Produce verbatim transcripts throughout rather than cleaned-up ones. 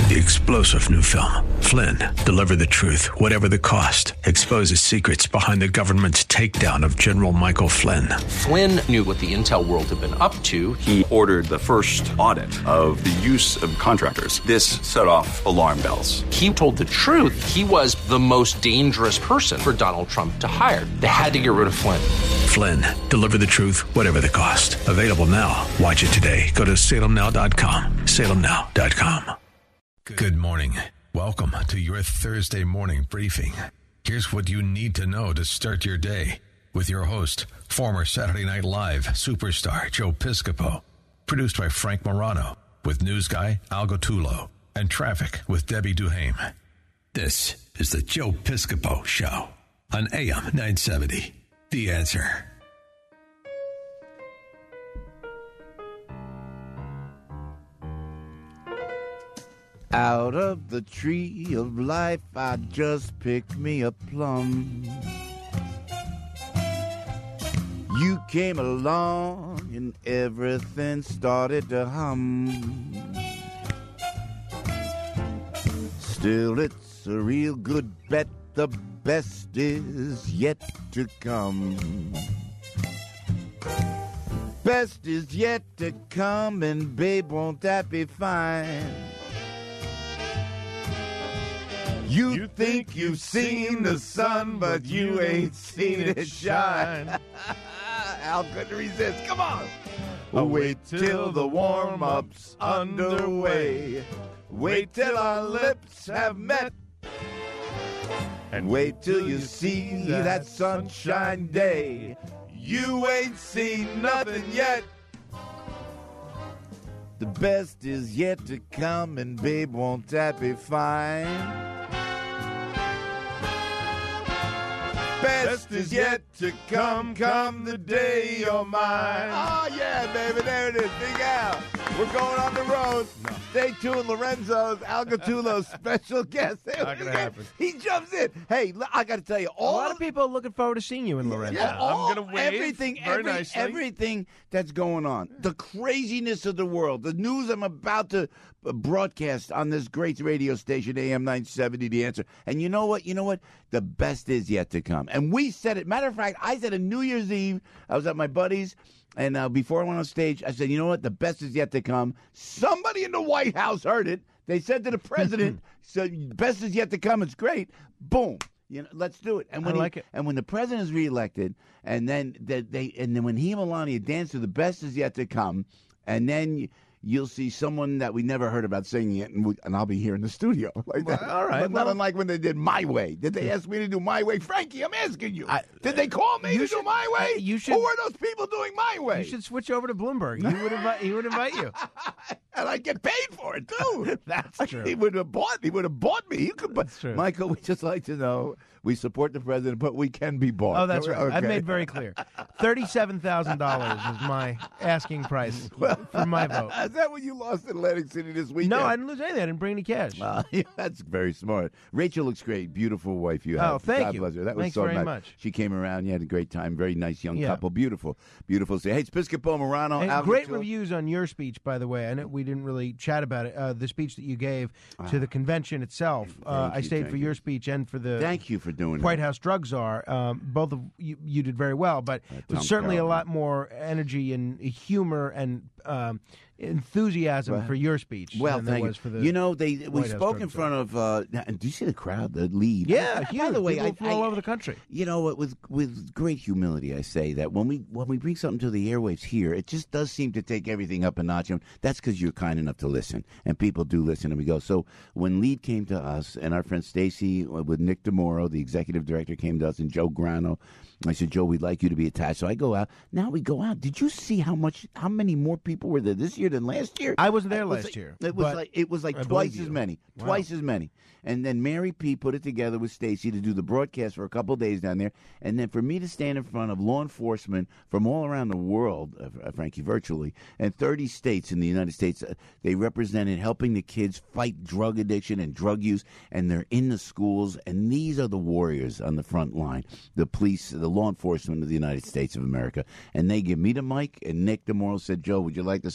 The explosive new film, Flynn, deliver the truth, whatever the cost, exposes secrets behind the government's takedown of General Michael Flynn. Flynn knew what the intel world had been up to. He ordered the first audit of the use of contractors. This set off alarm bells. He told the truth. He was the most dangerous person for Donald Trump to hire. They had to get rid of Flynn. Flynn, deliver the truth, whatever the cost. Available now. Watch it today. Go to salem now dot com. salem now dot com. Good morning. Welcome to your Thursday morning briefing. Here's what you need to know to start your day with your host, former Saturday Night Live superstar Joe Piscopo. Produced by Frank Morano with news guy Al Gattullo and traffic with Debbie Duhame. This is the Joe Piscopo Show on A M nine seventy. The Answer. Out of the tree of life, I just picked me a plum. You came along and everything started to hum. Still, it's a real good bet. The best is yet to come. Best is yet to come, and babe, won't that be fine? You, you think you've seen the sun, but you ain't seen it shine. Al couldn't resist. Come on. Oh, wait till the warm-up's underway. Wait till our lips have met. And wait till you see that sunshine day. You ain't seen nothing yet. The best is yet to come, and babe, won't that be fine? Best is yet to come, come the day you're mine. Oh, yeah, baby, there it is. Big Al. We're going on the road. No. Stay tuned. Lorenzo's, Al Gattullo's special guest. Not gonna happen. He jumps in. Hey, I got to tell you, all a lot of people are looking forward to seeing you in Lorenzo. Yeah, all, I'm going to wave everything, very every, nicely. everything that's going on, the craziness of the world, the news I'm about to broadcast on this great radio station, A M nine seventy, The Answer. And you know what? You know what? The best is yet to come. And we said it. Matter of fact, I said on New Year's Eve, I was at my buddy's, and uh, before I went on stage, I said, you know what? The best is yet to come. Somebody in the White House heard it. They said to the president, so best is yet to come. It's great. Boom. You know, let's do it. And when I like he, it. And when the president is reelected, and then they, they and then when he and Melania dance to the best is yet to come, and then you'll see someone that we never heard about singing it, and, we, and I'll be here in the studio like that. Well, all right. But well, not unlike when they did My Way. Did they ask me to do My Way? Frankie, I'm asking you. I, did they call me you to should, do My Way? You should, Who are those people doing My Way? You should switch over to Bloomberg. He would invite. He would invite you. And I get paid for it too. That's true. He would have bought. He would have bought me. You could. That's true. Michael, we just like to know we support the president, but we can be bought. Oh, that's right. Okay. I've made very clear. Thirty-seven thousand dollars is my asking price well, for my vote. Is that what you lost in Atlantic City this weekend? No, I didn't lose anything. I didn't bring any cash. Uh, yeah, that's very smart. Rachel looks great. Beautiful wife you have. Oh, thank God you. bless her. That was Thanks so very nice. much. She came around. You had a great time. Very nice young Yeah. couple. Beautiful. Beautiful. Hey, it's Piscopo Morano. And Al great Gattullo. reviews on your speech, by the way. I know we didn't really chat about it. Uh, the speech that you gave to the convention itself. Uh, I you, stayed thank for you. your speech and for the Thank you for doing White that. House drug czar. Um, both of you, you did very well, but Uh, it Tom was certainly Carroll. a lot more energy and humor and um, enthusiasm Well, for your speech Well, than there thank was you. for the. You know, they we White House spoke drug in czar. front of. Uh, and do you see the crowd? The lead. Yeah, I, huge. by the way, People I, from I, all over the country. You know what? With with great humility, I say that when we when we bring something to the airwaves here, it just does seem to take everything up a notch. And that's because you're kind enough to listen, and people do listen, and we go. So when Lead came to us, and our friend Stacy with Nick DeMoro, the executive director, came to us, and Joe Grano. I said, Joe, we'd like you to be attached. So I go out. Now we go out. Did you see how much, how many more people were there this year than last year? I wasn't there It was last like- year, It was but like it was like I twice believe as you. many, Wow. twice as many. And then Mary P. put it together with Stacy to do the broadcast for a couple of days down there. And then for me to stand in front of law enforcement from all around the world, uh, Frankie, virtually, and thirty states in the United States, uh, they represented helping the kids fight drug addiction and drug use. And they're in the schools. And these are the warriors on the front line, the police, the law enforcement of the United States of America. And they give me the mic. And Nick DeMoro said, Joe, would you like to say something?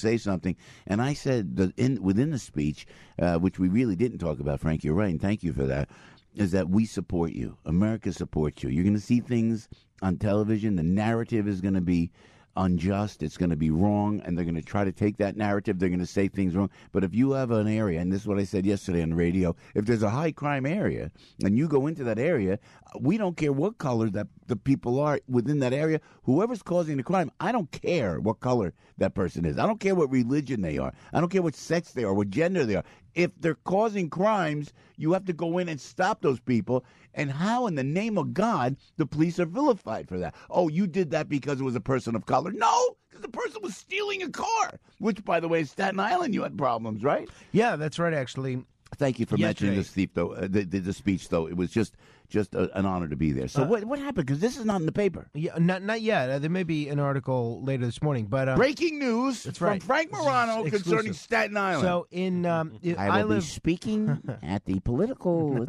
something, and I said that in within the speech, uh, which we really didn't talk about, Frank, you're right, and thank you for that, is that we support you. America supports you. You're going to see things on television. The narrative is going to be unjust. It's going to be wrong, and they're going to try to take that narrative. They're going to say things wrong. But if you have an area, and this is what I said yesterday on the radio, if there's a high crime area and you go into that area, we don't care what color that the people are within that area. Whoever's causing the crime, I don't care what color that person is. I don't care what religion they are. I don't care what sex they are, what gender they are. If they're causing crimes, you have to go in and stop those people. And how in the name of God the police are vilified for that? Oh, you did that because it was a person of color. No, because the person was stealing a car, which, by the way, in Staten Island, you had problems, right? Yeah, that's right, actually. Thank you for Yesterday. mentioning the, thief, though, uh, the, the, the speech, though. It was just just a, an honor to be there. So Uh, what what happened? Because this is not in the paper. Yeah, not not yet. Uh, there may be an article later this morning, but um, Breaking news That's from right. Frank Morano Exclusive. concerning Staten Island. So in um, I will I be live. speaking at the political...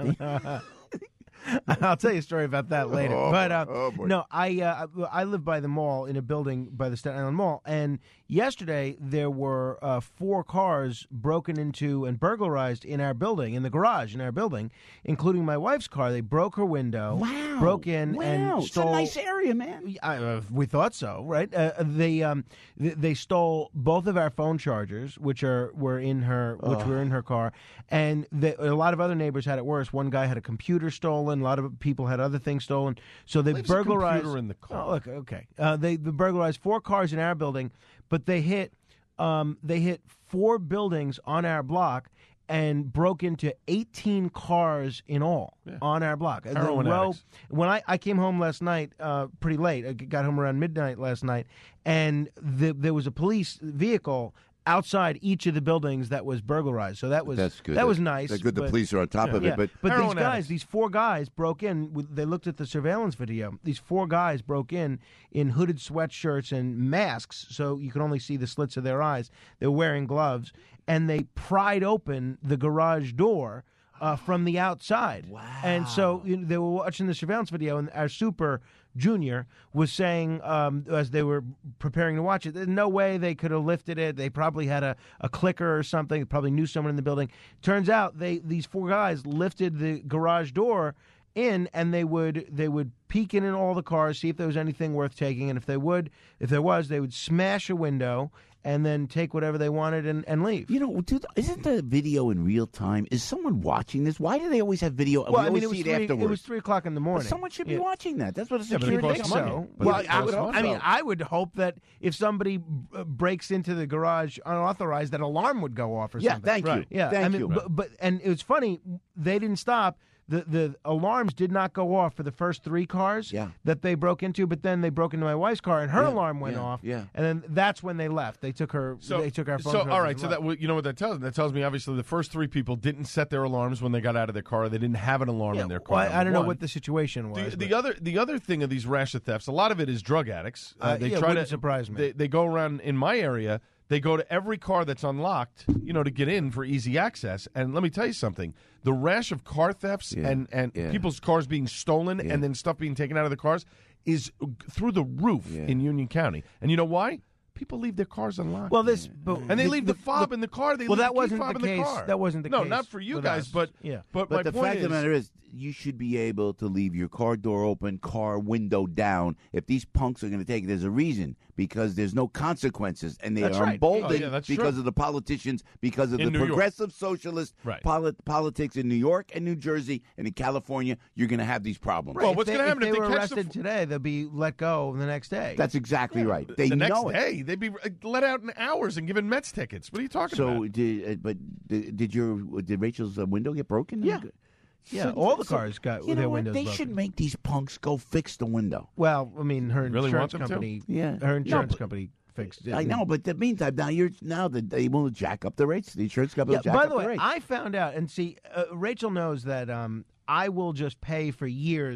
I'll tell you a story about that later. Oh, but uh, oh, boy. no, I uh, I live by the mall in a building by the Staten Island Mall, and yesterday there were uh, four cars broken into and burglarized in our building, in the garage in our building, including my wife's car. They broke her window, Wow. broke in, wow. and stole. It's a nice area, man. I, uh, we thought so, right? Uh, they um, th- they stole both of our phone chargers, which are were in her, which were in her car, and the, a lot of other neighbors had it worse. One guy had a computer stolen. A lot of people had other things stolen. So they Leaves a burglarized. computer in the car. Oh, look, okay. Uh, they, they burglarized four cars in our building, but they hit um, they hit four buildings on our block and broke into eighteen cars in all Yeah. on our block. The Heroin row- addicts. when I, I came home last night, uh, pretty late, I got home around midnight last night, and the, there was a police vehicle outside each of the buildings that was burglarized. So that was That's good. That was nice. That's good. The but- police are on top of yeah, it, but but these Heroin guys, addicts. these four guys broke in. with- They looked at the surveillance video. These four guys broke in in hooded sweatshirts and masks, so you could only see the slits of their eyes. They were wearing gloves, and they pried open the garage door uh, from the outside. Wow! And so you know, they were watching the surveillance video, and our super Junior was saying um, as they were preparing to watch it, there's no way they could have lifted it. They probably had a, a clicker or something. They probably knew someone in the building. Turns out they these four guys lifted the garage door in, and they would they would peek in in all the cars, see if there was anything worth taking, and if they would, if there was, they would smash a window and then take whatever they wanted and, and leave. you know, dude, isn't the video in real time? Is someone watching this? Why do they always have video? well, we I mean, always it was see three, it afterwards. it was three o'clock in the But morning. someone should be Yeah. watching that. That's what a Yeah, but it security. costs think money. so. But Well, it I would. costs Hope, I money. mean, I would hope that if somebody uh, breaks into the garage unauthorized, that alarm would go off or Yeah, something. thank you. Right. Yeah, Thank I mean, you. But, but and it was funny. They didn't stop. The the alarms did not go off for the first three cars Yeah. that they broke into, but then they broke into my wife's car and her Yeah, alarm went yeah, off. yeah. and then that's when they left. They took her. So they took our phone. So chargers all right. and So left. that you know what that tells me? That tells me obviously the first three people didn't set their alarms when they got out of their car. They didn't have an alarm Yeah, in their car. well, I, I don't know One. what the situation was. The, but- the other the other thing of these rash of thefts, a lot of it is drug addicts. Uh, they yeah, it try wouldn't to surprise me. They, they go around in my area. They go to every car that's unlocked, you know, to get in for easy access. And let me tell you something: the rash of car thefts Yeah, and and yeah. people's cars being stolen Yeah. and then stuff being taken out of the cars is through the roof Yeah. in Union County. And you know why? People leave their cars unlocked. well, this but and they leave the, fob in the car. They well, leave that the key wasn't fob the in case. the car. That wasn't the no, case not for you with guys, us. but Yeah. But, But my the point fact is, of the matter is, you should be able to leave your car door open, car window down. If these punks are going to take it, there's a reason, because there's no consequences, and they That's are right. emboldened Oh, yeah, that's because true. of the politicians, because of In the New York. progressive socialist Right. polit- politics in New York and New Jersey, and in California. You're going to have these problems. Well, If what's they- gonna happen if if they they were catch the arrested f- today? They'll be let go the next day. That's exactly right. They the next know it. day they'd be uh, let out in hours and given Mets tickets. What are you talking So, about? did, uh, but did, did your did Rachel's uh, window get broken? Yeah. Yeah, all the cars got you their know what? windows They broken. should make these punks go fix the window. Well, I mean, her Really insurance want them to? company. Yeah. her No, insurance but- company fixed it. I know, but in the meantime, now you're now that they will jack up the rates. The insurance company Yeah. will jack By up the way, rates. I found out, and see, uh, Rachel knows that um, I will just pay for years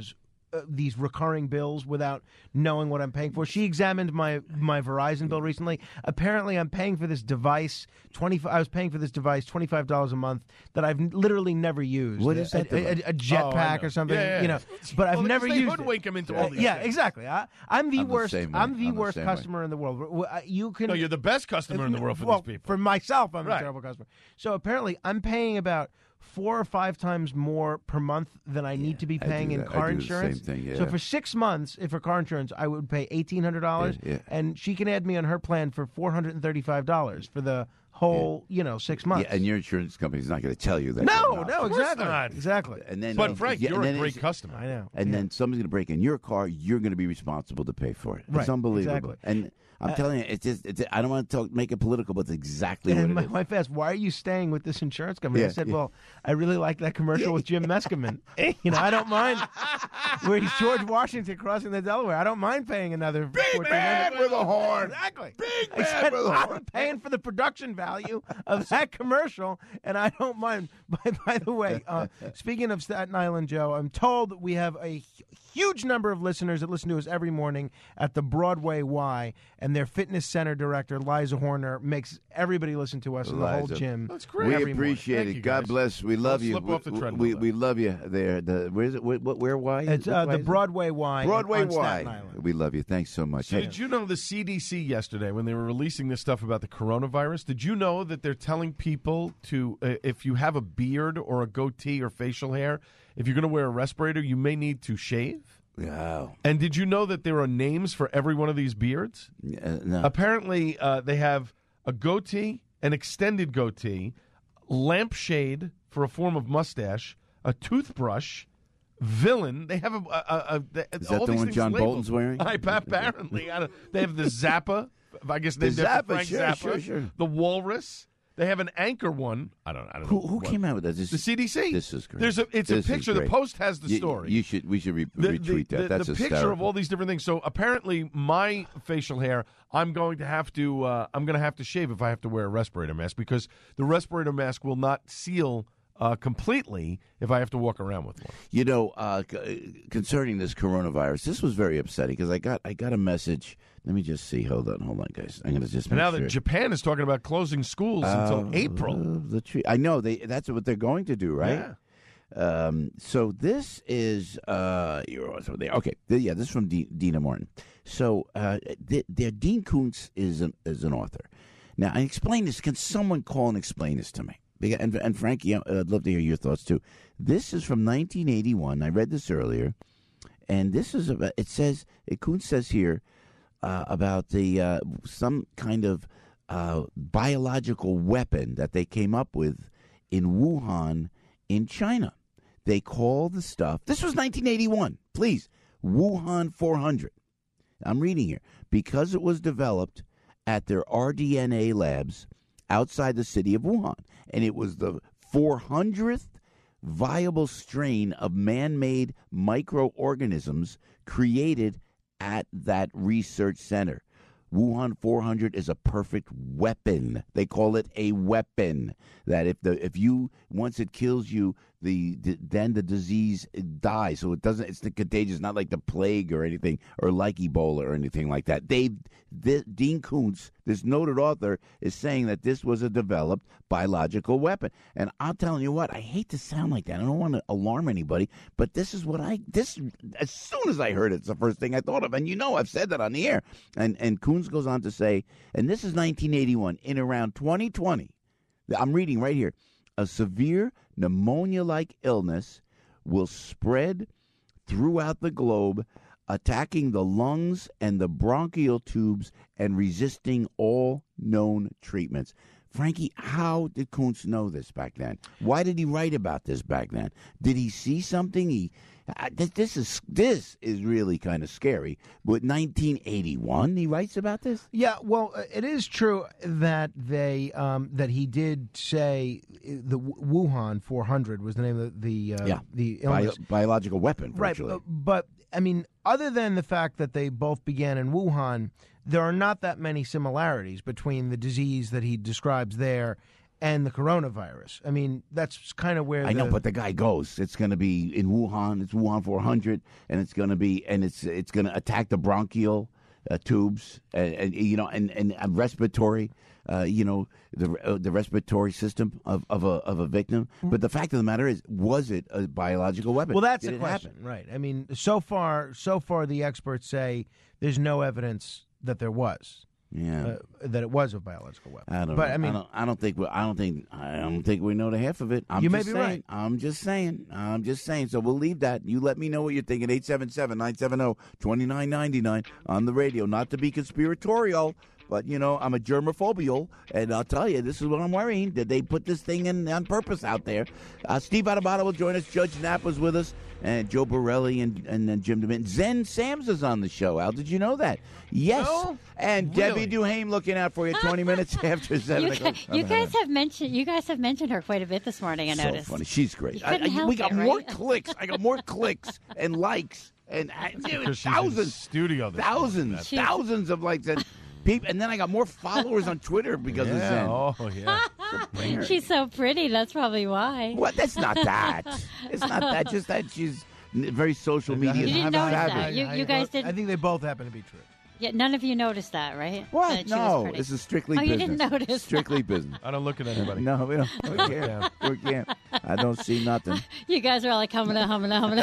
uh, these recurring bills without knowing what I'm paying for. She examined my my Verizon bill recently. Apparently, I'm paying for this device twenty. I was paying for this device twenty five dollars a month that I've n- literally never used. What is that A, a, device? a jetpack Oh, or something, yeah, yeah. you know. But I've Well, never because they used hoodwink it. them into all these yeah, things. exactly. I, I'm the I'm the worst. same way. I'm the I'm the worst same way. customer in the world. W- uh, You can. No, you're the best customer in the world for well, these people. For myself, I'm Right. a terrible customer. So apparently, I'm paying about four or five times more per month than I need to be I paying do in that. I car do the insurance. same thing, So yeah. for six months, if for car insurance, I would pay eighteen hundred dollars, Yeah, yeah. and she can add me on her plan for four hundred and thirty-five dollars for the whole, you know, six months. Yeah, and your insurance company's not going to tell you that. no, you're not. no, Of course exactly, not. exactly. And then, But Frank, yeah, you're and a then great it's- customer. I know. And Yeah. then somebody's going to break in your car. You're going to be responsible to pay for it. Right, It's unbelievable. exactly. And I'm telling you, it's just. It's, I don't want to talk, make it political, but it's exactly what And it my is. wife asked, "Why are you staying with this insurance company?" I Yeah, said, yeah. "Well, I really like that commercial with Jim Meskimen. You know, I don't mind where he's George Washington crossing the Delaware. I don't mind paying another fourteen man hundred with a horn. Exactly. Big I man said, with a I'm horn. paying for the production value of that commercial, and I don't mind. By, by the way, uh, speaking of Staten Island, Joe, I'm told that we have a huge number of listeners that listen to us every morning at the Broadway Y, and their fitness center director, Liza Horner, makes everybody listen to us in the whole Liza. gym. That's great. We every morning. appreciate Thank it. you, God guys. bless. We love Don't you. slip off the We- treadmill, we, though. we love you there. The where is it? Where, where why? It's Which uh, why the is it? Broadway Y Broadway on Y. Staten Island. We love you. Thanks so much. So Hey, did you know the C D C yesterday, when they were releasing this stuff about the coronavirus, did you know that they're telling people to, uh, if you have a beard or a goatee or facial hair, if you're going to wear a respirator, you may need to shave? wow. And did you know that there are names for every one of these beards? Uh, no. Apparently, uh, they have a goatee, an extended goatee, lampshade for a form of mustache, a toothbrush, villain. They have a, a, a, a Is that all the these one things John labeled. Bolton's wearing? I, apparently, I don't, they have the Zappa. I guess they The did Zappa, Frank sure, Zappa. sure, sure. The Walrus. They have an anchor one. I don't. I don't Who know. who what. came out with that? This, The C D C. This is great. There's a. It's This a is picture. The great. Post has the You- story. You should. We should re- the, retweet the, that. the, That's the hysterical. picture of all these different things. So apparently, my facial hair, I'm going to have to. Uh, I'm going to have to shave if I have to wear a respirator mask, because the respirator mask will not seal uh, completely if I have to walk around with one. You know, uh, c- concerning this coronavirus, this was very upsetting because I got I got a message. Let me just see. Hold on, hold on, guys. I'm going to just And make now sure. that Japan is talking about closing schools until Uh, April. the tree. I know they. That's what they're going to do, right? Yeah. Um, so this is uh, you're also there. Okay, Th- yeah, this is from D- Dina Martin. So uh, th- there, Dean Koontz is an is an author. Now, I explain this. Can someone call and explain this to me? Beca- And, and Frankie, I'd love to hear your thoughts too. This is from nineteen eighty-one. I read this earlier, and this is about. It says Koontz says here uh, about the uh, some kind of uh, biological weapon that they came up with in Wuhan, in China. They call the stuff. This was nineteen eighty-one. Please, Wuhan four hundred. I'm reading here. Because it was developed at their R D N A labs outside the city of Wuhan, and it was the four hundredth viable strain of man-made microorganisms created at that research center. Wuhan four hundred is a perfect weapon. They call it a weapon. That if the if you once it kills you, the, the then the disease dies. So it doesn't. It's the contagious, not like the plague or anything, or like Ebola or anything like that. They this, Dean Koontz, this noted author, is saying that this was a developed biological weapon. And I'm telling you what, I hate to sound like that. I don't want to alarm anybody, but this is what I this as soon as I heard it, it's the first thing I thought of. And you know, I've said that on the air. And and Koontz goes on to say, and this is nineteen eighty-one. In around twenty twenty, I'm reading right here, a severe pneumonia-like illness will spread throughout the globe, attacking the lungs and the bronchial tubes and resisting all known treatments. Frankie, how did Koontz know this back then? Why did he write about this back then? Did he see something? He uh, this, this is this is really kind of scary. But nineteen eighty-one, he writes about this. Yeah, well, uh, it is true that they um, that he did say uh, the W- Wuhan four hundred was the name of the uh, Yeah. the Bio- illness. biological weapon, Right, virtually. uh, but I mean, other than the fact that they both began in Wuhan, there are not that many similarities between the disease that he describes there and the coronavirus. I mean, that's kind of where I the, know, but the guy goes. It's going to be in Wuhan. It's Wuhan four hundred, and it's going to be, and it's it's going to attack the bronchial uh, tubes, and, and you know, and and uh, respiratory, uh, you know, the uh, the respiratory system of, of a of a victim. Mm-hmm. But the fact of the matter is, was it a biological weapon? Well, that's Did the it question, happen? right? I mean, so far, so far, the experts say there's no evidence that there was. Yeah, uh, that it was a biological weapon. I don't. But know. I mean, I don't, I don't think. We, I don't think. I don't think we know the half of it. I'm You just may be saying, right. I'm just saying. I'm just saying. So we'll leave that. You let me know what you're thinking. eight seven seven, nine seven zero, two nine nine nine on the radio. Not to be conspiratorial, but you know I'm a germophobial, and I'll tell you this is what I'm worrying. Did they put this thing in on purpose out there? Uh, Steve Adubato will join us. Judge Knapp was with us. And Joe Borelli and and then Jim DeMint. Zen Sams is on the show. Al, did you know that? Yes. No? And Really? Debbie Duhame looking out for you twenty minutes after seven You, o'clock. you guys have mentioned you guys have mentioned her quite a bit this morning. I so noticed. funny. She's great. You couldn't I, I, help we got it, more right? clicks. I got more clicks and likes and I, dude, Because she's in thousands, studio this thousands, morning. She's- thousands of likes and people. And then I got more followers on Twitter because of Yeah, Zen. oh yeah. She's so pretty. That's probably why. What? That's not that. It's not that. Just that she's n- very social media. You didn't notice savvy. that. You- you guys didn't- I think they both happen to be true. Yeah, none of you noticed that, right? What? That she was No, pretty. this is strictly Oh, you business. didn't notice Strictly business. I don't look at anybody. No, we don't. We can't. We can't. I don't see nothing. You guys are all like humming, humming, humming.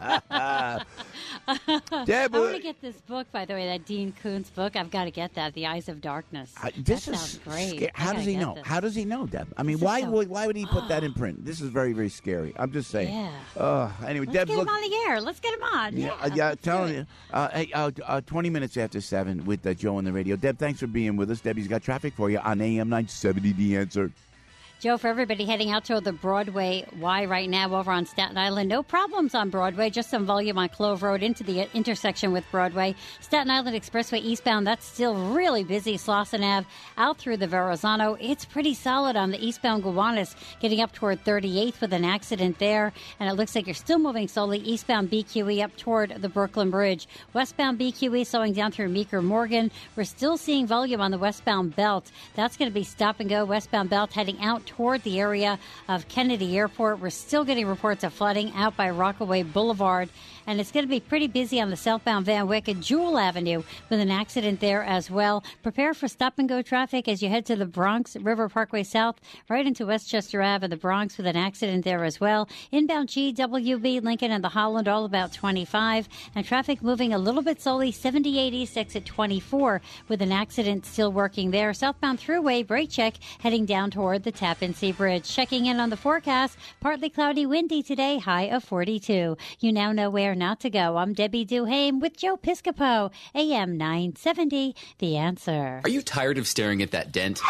Deb, I want to get this book, by the way, that Dean Koontz book. I've got to get that, The Eyes of Darkness. I, this that is sounds great. sca- How I does gotta he get know? this. How does he know, Deb? I mean, This is why so- would why would he put that in print? This is very very scary. I'm just saying. Yeah. Uh, anyway, Let's Deb's get look. him on the air. Let's get him on. Yeah, Yeah, uh, yeah, let's telling do it. you. Uh, hey, uh, uh, twenty minutes after seven with uh, Joe on the radio. Deb, thanks for being with us. Debbie's got traffic for you on A M nine seventy. The Answer. Joe, for everybody heading out to the Broadway Y right now over on Staten Island, no problems on Broadway, just some volume on Clove Road into the intersection with Broadway. Staten Island Expressway eastbound, that's still really busy. Slauson Ave out through the Verrazano. It's pretty solid on the eastbound Gowanus, getting up toward thirty-eighth with an accident there. And it looks like you're still moving slowly eastbound B Q E up toward the Brooklyn Bridge. Westbound B Q E slowing down through Meeker Morgan. We're still seeing volume on the westbound belt. That's going to be stop and go. Westbound belt heading out toward the area of Kennedy Airport. We're still getting reports of flooding out by Rockaway Boulevard. And it's going to be pretty busy on the southbound Van Wyck and Jewel Avenue with an accident there as well. Prepare for stop-and-go traffic as you head to the Bronx River Parkway South, right into Westchester Ave and the Bronx with an accident there as well. Inbound G W B, Lincoln and the Holland, all about twenty-five. And traffic moving a little bit slowly, seventy-eight East exit twenty-four with an accident still working there. Southbound Thruway, brake check, heading down toward the Tappan Zee Bridge. Checking in on the forecast, partly cloudy, windy today, high of forty-two. You now know where not to go. I'm Debbie Duhame with Joe Piscopo, A M nine seventy, The Answer. Are you tired of staring at that dent?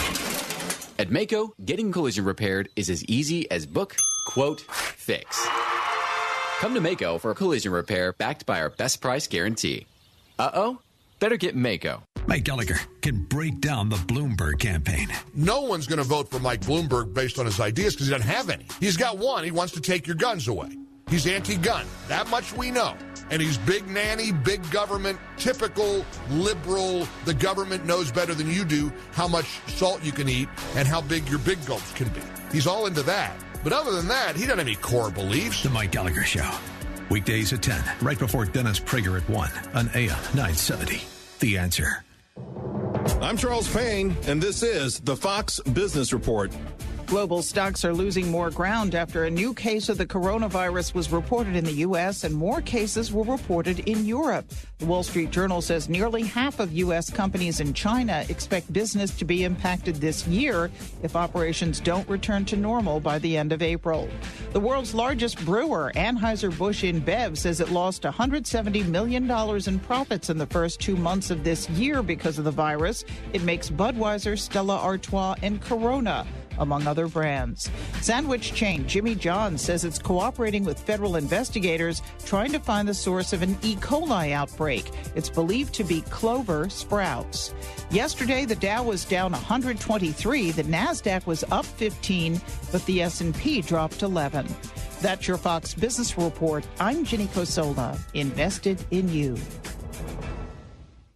At Mako, getting collision repaired is as easy as book, quote, fix. Come to Mako for a collision repair backed by our best price guarantee. Uh-oh? Better get Mako. Mike Gallagher can break down the Bloomberg campaign. No one's going to vote for Mike Bloomberg based on his ideas because he doesn't have any. He's got one. He wants to take your guns away. He's anti-gun. That much we know. And he's big nanny, big government, typical liberal. The government knows better than you do how much salt you can eat and how big your big gulps can be. He's all into that. But other than that, he doesn't have any core beliefs. The Mike Gallagher Show. Weekdays at ten, right before Dennis Prager at one on A M nine seventy. The Answer. I'm Charles Payne, and this is the Fox Business Report. Global stocks are losing more ground after a new case of the coronavirus was reported in the U S and more cases were reported in Europe. The Wall Street Journal says nearly half of U S companies in China expect business to be impacted this year if operations don't return to normal by the end of April. The world's largest brewer, Anheuser-Busch InBev, says it lost one hundred seventy million dollars in profits in the first two months of this year because of the virus. It makes Budweiser, Stella Artois, and Corona, among other brands. Sandwich chain Jimmy John's says it's cooperating with federal investigators trying to find the source of an E. coli outbreak. It's believed to be Clover Sprouts. Yesterday, the Dow was down one hundred twenty-three, the NASDAQ was up fifteen, but the S and P dropped eleven. That's your Fox Business Report. I'm Ginny Cosola, invested in you.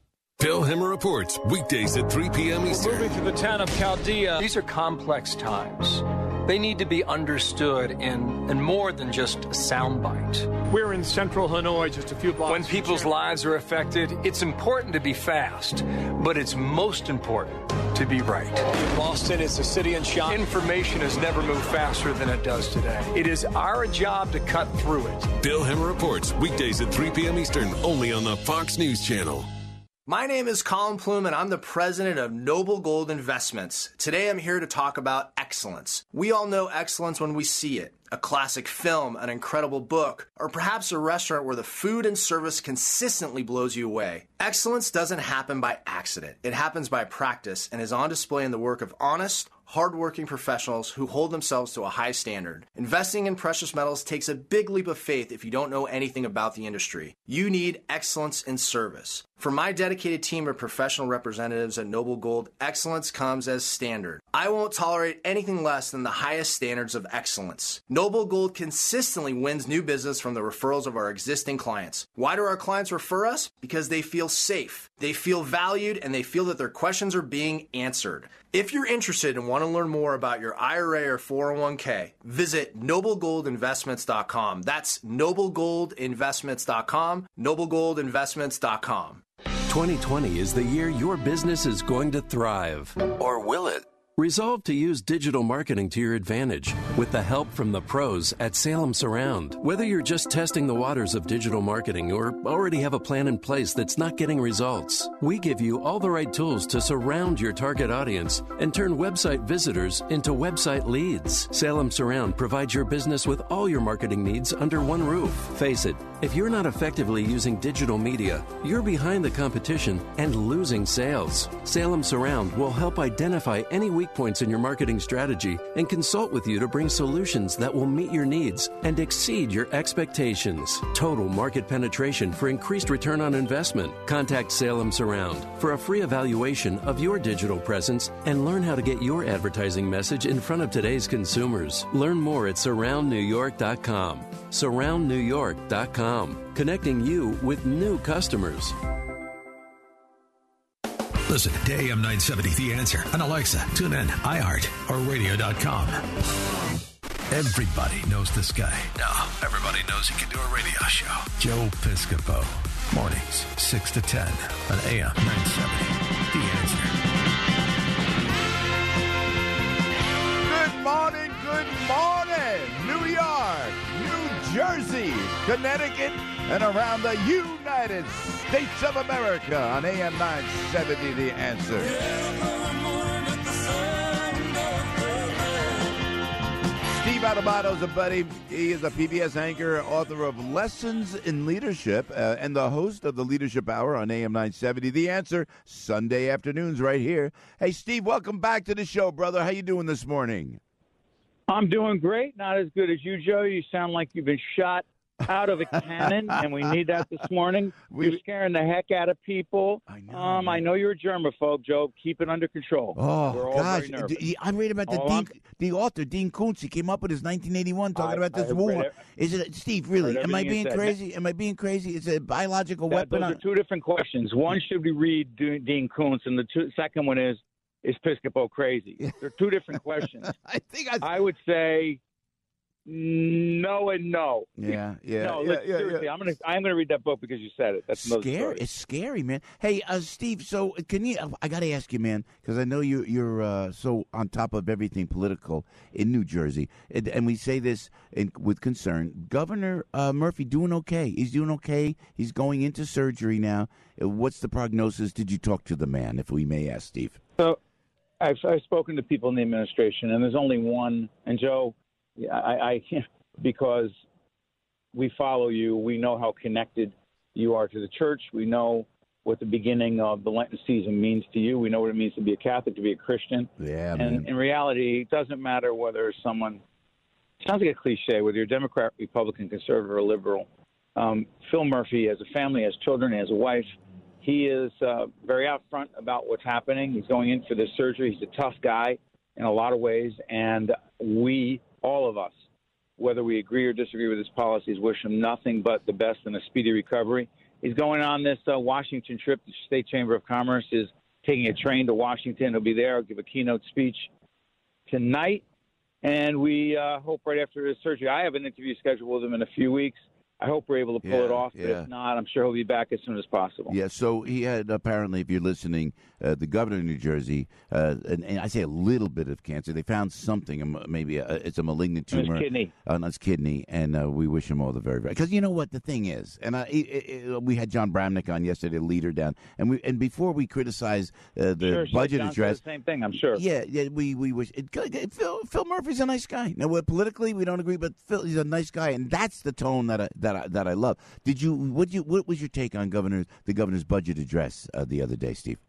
Bill Hemmer Reports, weekdays at three p.m. Eastern. Moving through the town of Chaldea. These are complex times. They need to be understood in, in more than just a soundbite. We're in central Hanoi, just a few blocks. When people's lives are affected, it's important to be fast, but it's most important to be right. Boston is a city in shock. Information has never moved faster than it does today. It is our job to cut through it. Bill Hemmer Reports, weekdays at three p.m. Eastern, only on the Fox News Channel. My name is Colin Plume, and I'm the president of Noble Gold Investments. Today I'm here to talk about excellence. We all know excellence when we see it. A classic film, an incredible book, or perhaps a restaurant where the food and service consistently blows you away. Excellence doesn't happen by accident. It happens by practice and is on display in the work of honest, hardworking professionals who hold themselves to a high standard. Investing in precious metals takes a big leap of faith if you don't know anything about the industry. You need excellence in service. For my dedicated team of professional representatives at Noble Gold, excellence comes as standard. I won't tolerate anything less than the highest standards of excellence. Noble Gold consistently wins new business from the referrals of our existing clients. Why do our clients refer us? Because they feel safe, they feel valued, and they feel that their questions are being answered. If you're interested and want to learn more about your I R A or four oh one k, visit noble gold investments dot com. That's noble gold investments dot com, noble gold investments dot com. twenty twenty is the year your business is going to thrive. Or will it? Resolve to use digital marketing to your advantage with the help from the pros at Salem Surround. Whether you're just testing the waters of digital marketing or already have a plan in place that's not getting results, we give you all the right tools to surround your target audience and turn website visitors into website leads. Salem Surround provides your business with all your marketing needs under one roof. Face it, if you're not effectively using digital media, you're behind the competition and losing sales. Salem Surround will help identify any weak points in your marketing strategy and consult with you to bring solutions that will meet your needs and exceed your expectations. Total market penetration for increased return on investment. Contact Salem Surround for a free evaluation of your digital presence and learn how to get your advertising message in front of today's consumers. Learn more at surround new york dot com. surround new york dot com, connecting you with new customers. Listen to A M nine seventy The Answer on Alexa, TuneIn, iHeart, or radio dot com. Everybody knows this guy. Now, everybody knows he can do a radio show. Joe Piscopo. Mornings, six to ten on A M nine seventy The Answer. Good morning, good morning. New York, New Jersey, Connecticut, and around the United States of America on A M nine seventy The Answer. Steve Adamato's a buddy. He is a P B S anchor, author of Lessons in Leadership, uh, and the host of the Leadership Hour on A M nine seventy The Answer, Sunday afternoons right here. Hey, Steve, welcome back to the show, brother. How you doing this morning? I'm doing great. Not as good as you, Joe. You sound like you've been shot out of a cannon, and we need that this morning. You're scaring the heck out of people. I know. Um, I know you're a germaphobe, Joe. Keep it under control. Oh, We're all gosh. very nervous. D- I'm reading about the Oh, Dean, I'm- the author, Dean Koontz. He came up with his nineteen eighty-one talking I- about this I read war. it. Is it, Steve, really? Read Am I everything being you said. crazy? Am I being crazy? Is it a biological That, weapon? those on- are two different questions. One, should we read D- Dean Koontz? And the two, second one is, is Piscopo crazy? They're two different questions. I think I... I would say no and no. Yeah, yeah, No, yeah, look, yeah, seriously, yeah. I'm gonna I'm gonna read that book because you said it. That's another Scary. story. It's scary, man. Hey, uh, Steve. So can you? I got to ask you, man, because I know you you're uh, so on top of everything political in New Jersey, and, and we say this in, with concern. Governor uh, Murphy doing okay? He's doing okay. He's going into surgery now. Uh, What's the prognosis? Did you talk to the man, if we may ask, Steve? So I've, I've spoken to people in the administration, and there's only one. And Joe, I, I because we follow you, we know how connected you are to the church. We know what the beginning of the Lenten season means to you. We know what it means to be a Catholic, to be a Christian. Yeah, and man. in reality, it doesn't matter whether someone sounds like a cliche, whether you're Democrat, Republican, conservative, or liberal. Um, Phil Murphy has a family, has children, has a wife. He is uh, very out front about what's happening. He's going in for this surgery. He's a tough guy in a lot of ways, and we, all of us, whether we agree or disagree with his policies, wish him nothing but the best and a speedy recovery. He's going on this uh, Washington trip. The State Chamber of Commerce is taking a train to Washington. He'll be there. He'll give a keynote speech tonight. And we uh, hope right after his surgery. I have an interview scheduled with him in a few weeks. I hope we're able to pull Yeah, it off. But yeah. if not, I'm sure he'll be back as soon as possible. Yeah, so he had, apparently, if you're listening, uh, the governor of New Jersey, uh, and, and I say a little bit of cancer. They found something, um, maybe a, it's a malignant On his tumor. kidney. On his kidney, and uh, we wish him all the very best. Because you know what the thing is, and I, it, it, we had John Bramnick on yesterday, the leader down, and we and before we criticize uh, the Sure, sure. budget John said address, the same thing, I'm sure. Yeah, yeah, we we wish it, it, Phil Phil Murphy's a nice guy. Now, what politically we don't agree, but Phil, he's a nice guy, and that's the tone that I, that I, that I love. Did you what you what was your take on governor the governor's budget address uh, the other day, Steve?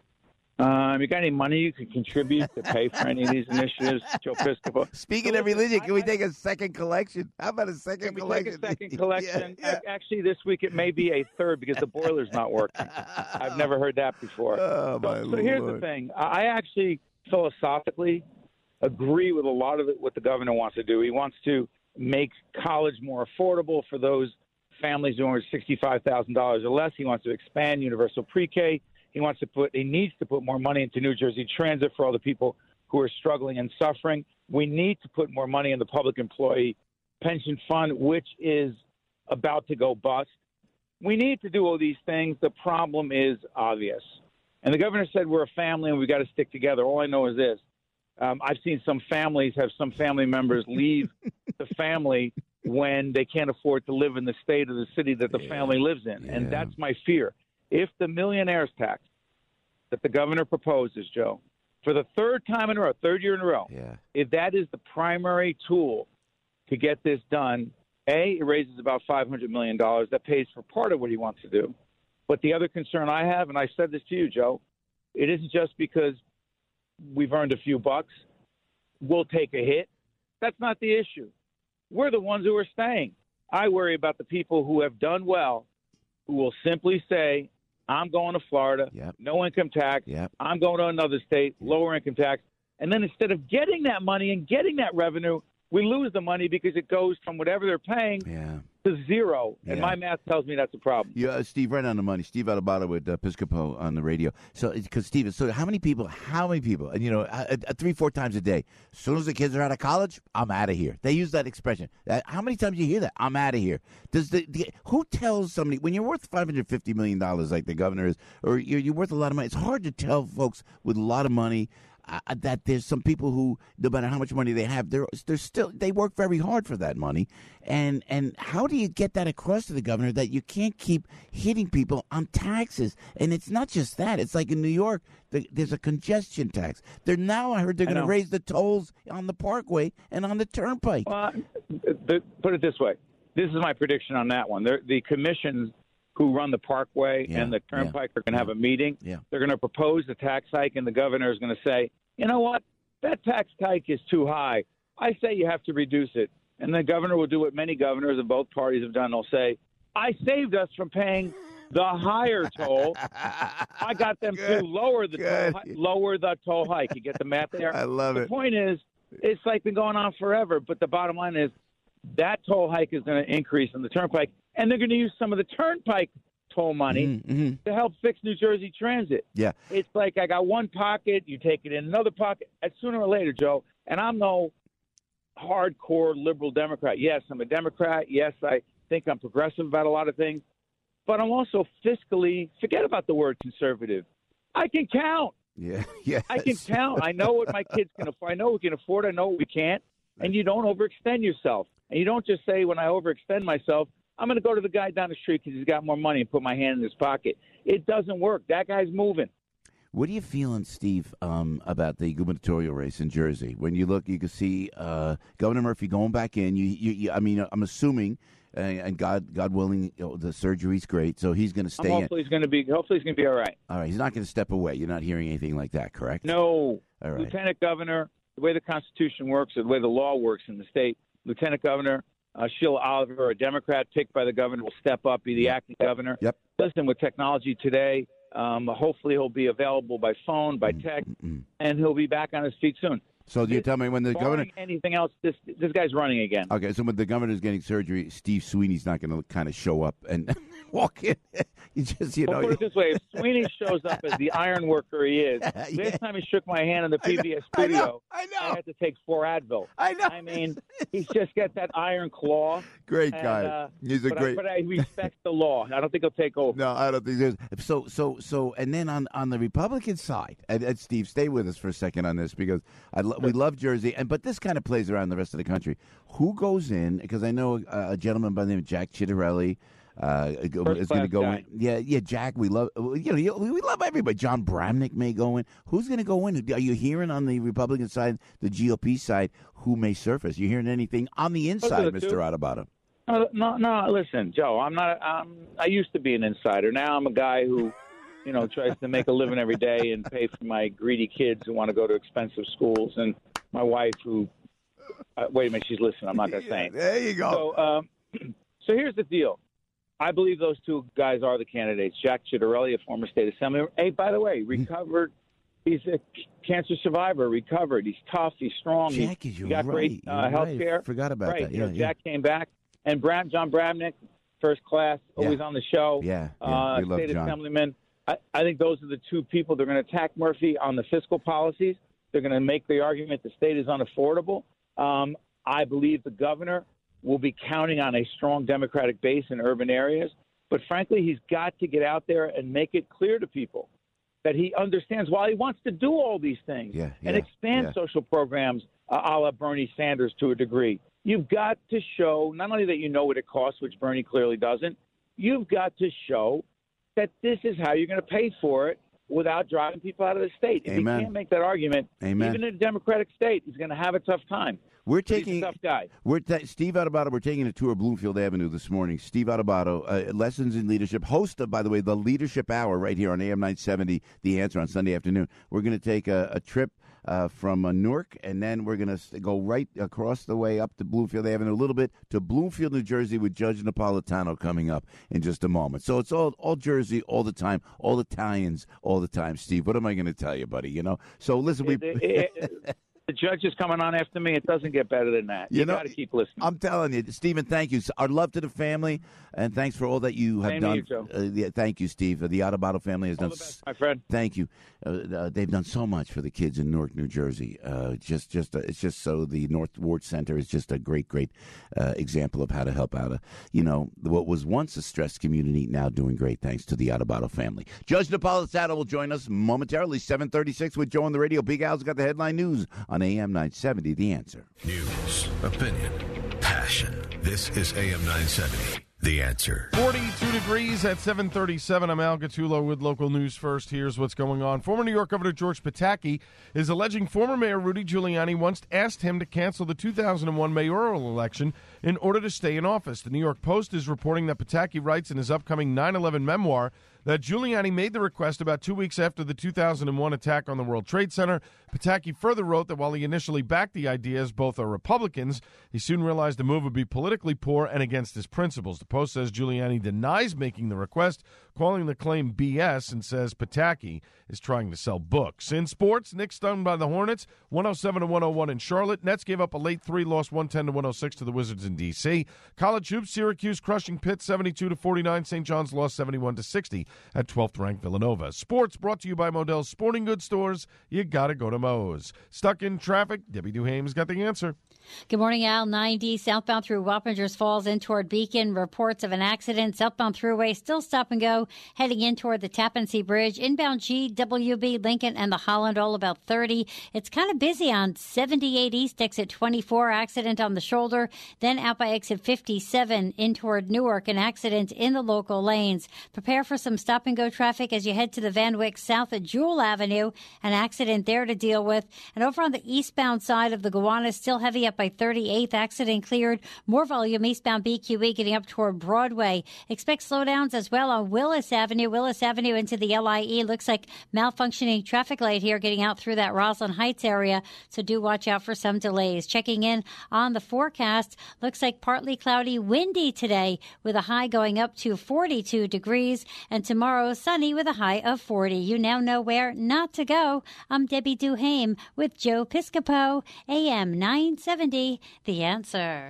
Um, you got any money you could contribute to pay for any of these initiatives, Joe Piscopo? Speaking So of listen, religion, I- can we I- take a second collection? How about a second Can we collection? take a second collection? Yeah, yeah. Ac- Actually, this week it may be a third because the boiler's not working. I've never heard that before. Oh, my so, so here's the Lord. thing. I actually philosophically agree with a lot of it, what the governor wants to do. He wants to make college more affordable for those families who earn sixty-five thousand dollars or less. He wants to expand universal pre-K. He wants to put, he needs to put more money into New Jersey Transit for all the people who are struggling and suffering. We need to put more money in the public employee pension fund, which is about to go bust. We need to do all these things. The problem is obvious. And the governor said we're a family and we've got to stick together. All I know is this. Um, I've seen some families have some family members leave the family when they can't afford to live in the state or the city that the Yeah. family lives in. Yeah. And that's my fear. If the millionaire's tax that the governor proposes, Joe, for the third time in a row, third year in a row, Yeah. if that is the primary tool to get this done, A, it raises about five hundred million dollars. That pays for part of what he wants to do. But the other concern I have, and I said this to you, Joe, it isn't just because we've earned a few bucks, we'll take a hit. That's not the issue. We're the ones who are staying. I worry about the people who have done well, who will simply say, I'm going to Florida, Yep. no income tax. Yep. I'm going to another state, lower income tax. And then instead of getting that money and getting that revenue, we lose the money because it goes from whatever they're paying Yeah. to zero. And Yeah. my math tells me that's a problem. Yeah, uh, Steve, right on the money. Steve Adubato with uh, Piscopo on the radio. So, because Steve, so how many people? How many people? And you know, uh, uh, three, four times a day. As soon as the kids are out of college, I'm out of here. They use that expression. Uh, how many times you hear that? I'm out of here. Does the, the who tells somebody when you're worth five hundred fifty million dollars, like the governor is, or you're, you're worth a lot of money? It's hard to tell folks with a lot of money. Uh, that there's some people who, no matter how much money they have, they're they're still they work very hard for that money, and and how do you get that across to the governor that you can't keep hitting people on taxes? And it's not just that; it's like in New York, the, there's a congestion tax. They're now I heard they're I going to know. raise the tolls on the Parkway and on the Turnpike. Well, the, put it this way. This is my prediction on that one. They're, the commissions who run the Parkway Yeah, and the yeah, Turnpike are going to have a meeting. Yeah. They're going to propose the tax hike, and the governor is going to say, you know what, that tax hike is too high. I say you have to reduce it. And the governor will do what many governors of both parties have done. They'll say, I saved us from paying the higher toll. I got them Good, to lower the good. toll, hi- lower the toll hike. You get the math there? I love the it. point is, it's like been going on forever. But the bottom line is that toll hike is going to increase on the Turnpike, and they're going to use some of the Turnpike toll money Mm-hmm. to help fix New Jersey Transit. Yeah. It's like I got one pocket, you take it in another pocket, and sooner or later, Joe, and I'm no hardcore liberal Democrat. Yes, I'm a Democrat. Yes, I think I'm progressive about a lot of things. But I'm also fiscally, forget about the word conservative. I can count. Yeah, yeah. I can count. I know what my kids can afford. I know we can afford. I know what we can't. And you don't overextend yourself. And you don't just say, when I overextend myself, I'm going to go to the guy down the street because he's got more money and put my hand in his pocket. It doesn't work. That guy's moving. What are you feeling, Steve, um, about the gubernatorial race in Jersey? When you look, you can see uh, Governor Murphy going back in. You, you, you I mean, I'm assuming, uh, and God, God willing, you know, the surgery's great, so he's going to stay I'm in. hopefully he's going to be. Hopefully he's going to be all right. All right, he's not going to step away. You're not hearing anything like that, correct? No. All right. Lieutenant Governor, the way the Constitution works, or the way the law works in the state, Lieutenant Governor uh, Sheila Oliver, a Democrat picked by the governor, will step up, be the acting governor. Yep. Listen, with technology today, um, hopefully he'll be available by phone, by text, Mm-mm. and he'll be back on his feet soon. So do you tell me when the Barring governor? anything else, this this guy's running again. Okay, so when the governor's getting surgery, Steve Sweeney's not going to kind of show up and walk in. You just, you know. Well, put it this way: if Sweeney shows up as the iron worker he is, Yeah. last time he shook my hand in the P B S I know, studio, I know. I had to take four Advil. I know. I mean, he's just got that iron claw. Great and, guy. uh, He's a but great. I, but I respect the law. I don't think he'll take over. No, I don't think there's. So, so, so, and then on, on the Republican side, and, and Steve, stay with us for a second on this because I lo- we love Jersey, and but this kind of plays around the rest of the country. Who goes in? Because I know a, a gentleman by the name of Jack Chitterelli uh, is going to go guy. in. Yeah, yeah, Jack. We love you know you- we love everybody. John Bramnick may go in. Who's going to go in? Are you hearing on the Republican side, the G O P side, who may surface? You hearing anything on the inside, the Mister two. Adubato? No, no, no. Listen, Joe. I'm not. Um, I used to be an insider. Now I'm a guy who, you know, tries to make a living every day and pay for my greedy kids who want to go to expensive schools, and my wife who. Uh, wait a minute, she's listening. I'm not going to say it. There you go. So, um, so here's the deal. I believe those two guys are the candidates. Jack Chitterelli, a former state assemblyman. Hey, by the way, recovered. He's a cancer survivor. Recovered. He's tough. He's strong. Jack, he's, you're he got right. great uh, You're health right. care. Forgot about right. that. You know, Yeah, yeah. Jack came back. And Bram, John Bramnick, first class, always on the show. Yeah, yeah, uh, we love state John. assemblyman. I, I think those are the two people. They're going to attack Murphy on the fiscal policies. They're going to make the argument the state is unaffordable. Um, I believe the governor will be counting on a strong Democratic base in urban areas. But frankly, he's got to get out there and make it clear to people that he understands while he wants to do all these things Yeah, and yeah, expand yeah. social programs uh, a la Bernie Sanders to a degree. You've got to show not only that you know what it costs, which Bernie clearly doesn't, you've got to show that this is how you're going to pay for it without driving people out of the state. If Amen. he can't make that argument, Amen. even in a Democratic state, he's going to have a tough time. We're But he's taking a tough guy. We're ta- Steve Adubato. We're taking a tour of Bloomfield Avenue this morning. Steve Adubato, uh, Lessons in Leadership, host of, by the way, the Leadership Hour right here on A M nine seventy. The Answer on Sunday afternoon. We're going to take a, a trip uh, from uh, Newark, and then we're going to go right across the way up to Bloomfield Avenue a little bit to Bloomfield, New Jersey, with Judge Napolitano coming up in just a moment. So it's all all Jersey all the time, all Italians all the time. Steve, what am I going to tell you, buddy? You know. So listen, we. It- it- it- the judge is coming on after me. It doesn't get better than that. You, You know, got to keep listening. I'm telling you, Stephen, thank you. Our love to the family, and thanks for all that you have Same to done. you, Joe. Uh, yeah, thank you, Steve. Uh, the Adubato family has All done. the best, my friend. Thank you. Uh, uh, they've done so much for the kids in Newark, New Jersey. Uh, just, just, uh, it's just so the North Ward Center is just a great, great uh, example of how to help out a, you know, what was once a stressed community, now doing great thanks to the Adubato family. Judge Napolitano will join us momentarily, seven thirty-six with Joe on the radio. Big Al's got the headline news on A M nine seventy. The Answer. News, opinion, passion. This is A M nine seventy. The Answer. forty-two degrees at seven thirty-seven. I'm Al Gattulo with local news first. Here's what's going on. Former New York Governor George Pataki is alleging former Mayor Rudy Giuliani once asked him to cancel the two thousand one mayoral election in order to stay in office. The New York Post is reporting that Pataki writes in his upcoming nine eleven memoir that Giuliani made the request about two weeks after the two thousand one attack on the World Trade Center. Pataki further wrote that while he initially backed the idea as both are Republicans, he soon realized the move would be politically poor and against his principles. The Post says Giuliani denies making the request, calling the claim B S, and says Pataki is trying to sell books. In sports, Knicks stunned by the Hornets, one oh seven to one oh one in Charlotte. Nets gave up a late three, lost one ten to one oh six to the Wizards in D C. College hoops, Syracuse crushing Pitt seventy-two to forty-nine. Saint John's lost seventy-one to sixty at twelfth-ranked Villanova. Sports brought to you by Modell's Sporting Goods Stores. You got to go to Moe's. Stuck in traffic? Debbie Duhame's got the answer. Good morning, Al. ninety southbound through Wappingers Falls in toward Beacon. Reports of an accident. Southbound thruway still stop and go. Heading in toward the Tappan Zee Bridge. Inbound G, W B, Lincoln, and the Holland all about thirty. It's kind of busy on seventy-eight East, exit twenty-four. Accident on the shoulder. Then out by exit fifty-seven in toward Newark. An accident in the local lanes. Prepare for some stop and go traffic as you head to the Van Wyck south of Jewel Avenue. An accident there to deal with. And over on the eastbound side of the Gowanus, still heavy up by thirty-eighth. Accident cleared. More volume eastbound B Q E getting up toward Broadway. Expect slowdowns as well on Willard Willis Avenue. Willis Avenue into the L I E. Looks like malfunctioning traffic light here getting out through that Roslyn Heights area, so do watch out for some delays. Checking in on the forecast, looks like partly cloudy, windy today with a high going up to forty-two degrees, and tomorrow sunny with a high of forty. You now know where not to go. I'm Debbie Duhame with Joe Piscopo, A M nine seventy, The Answer.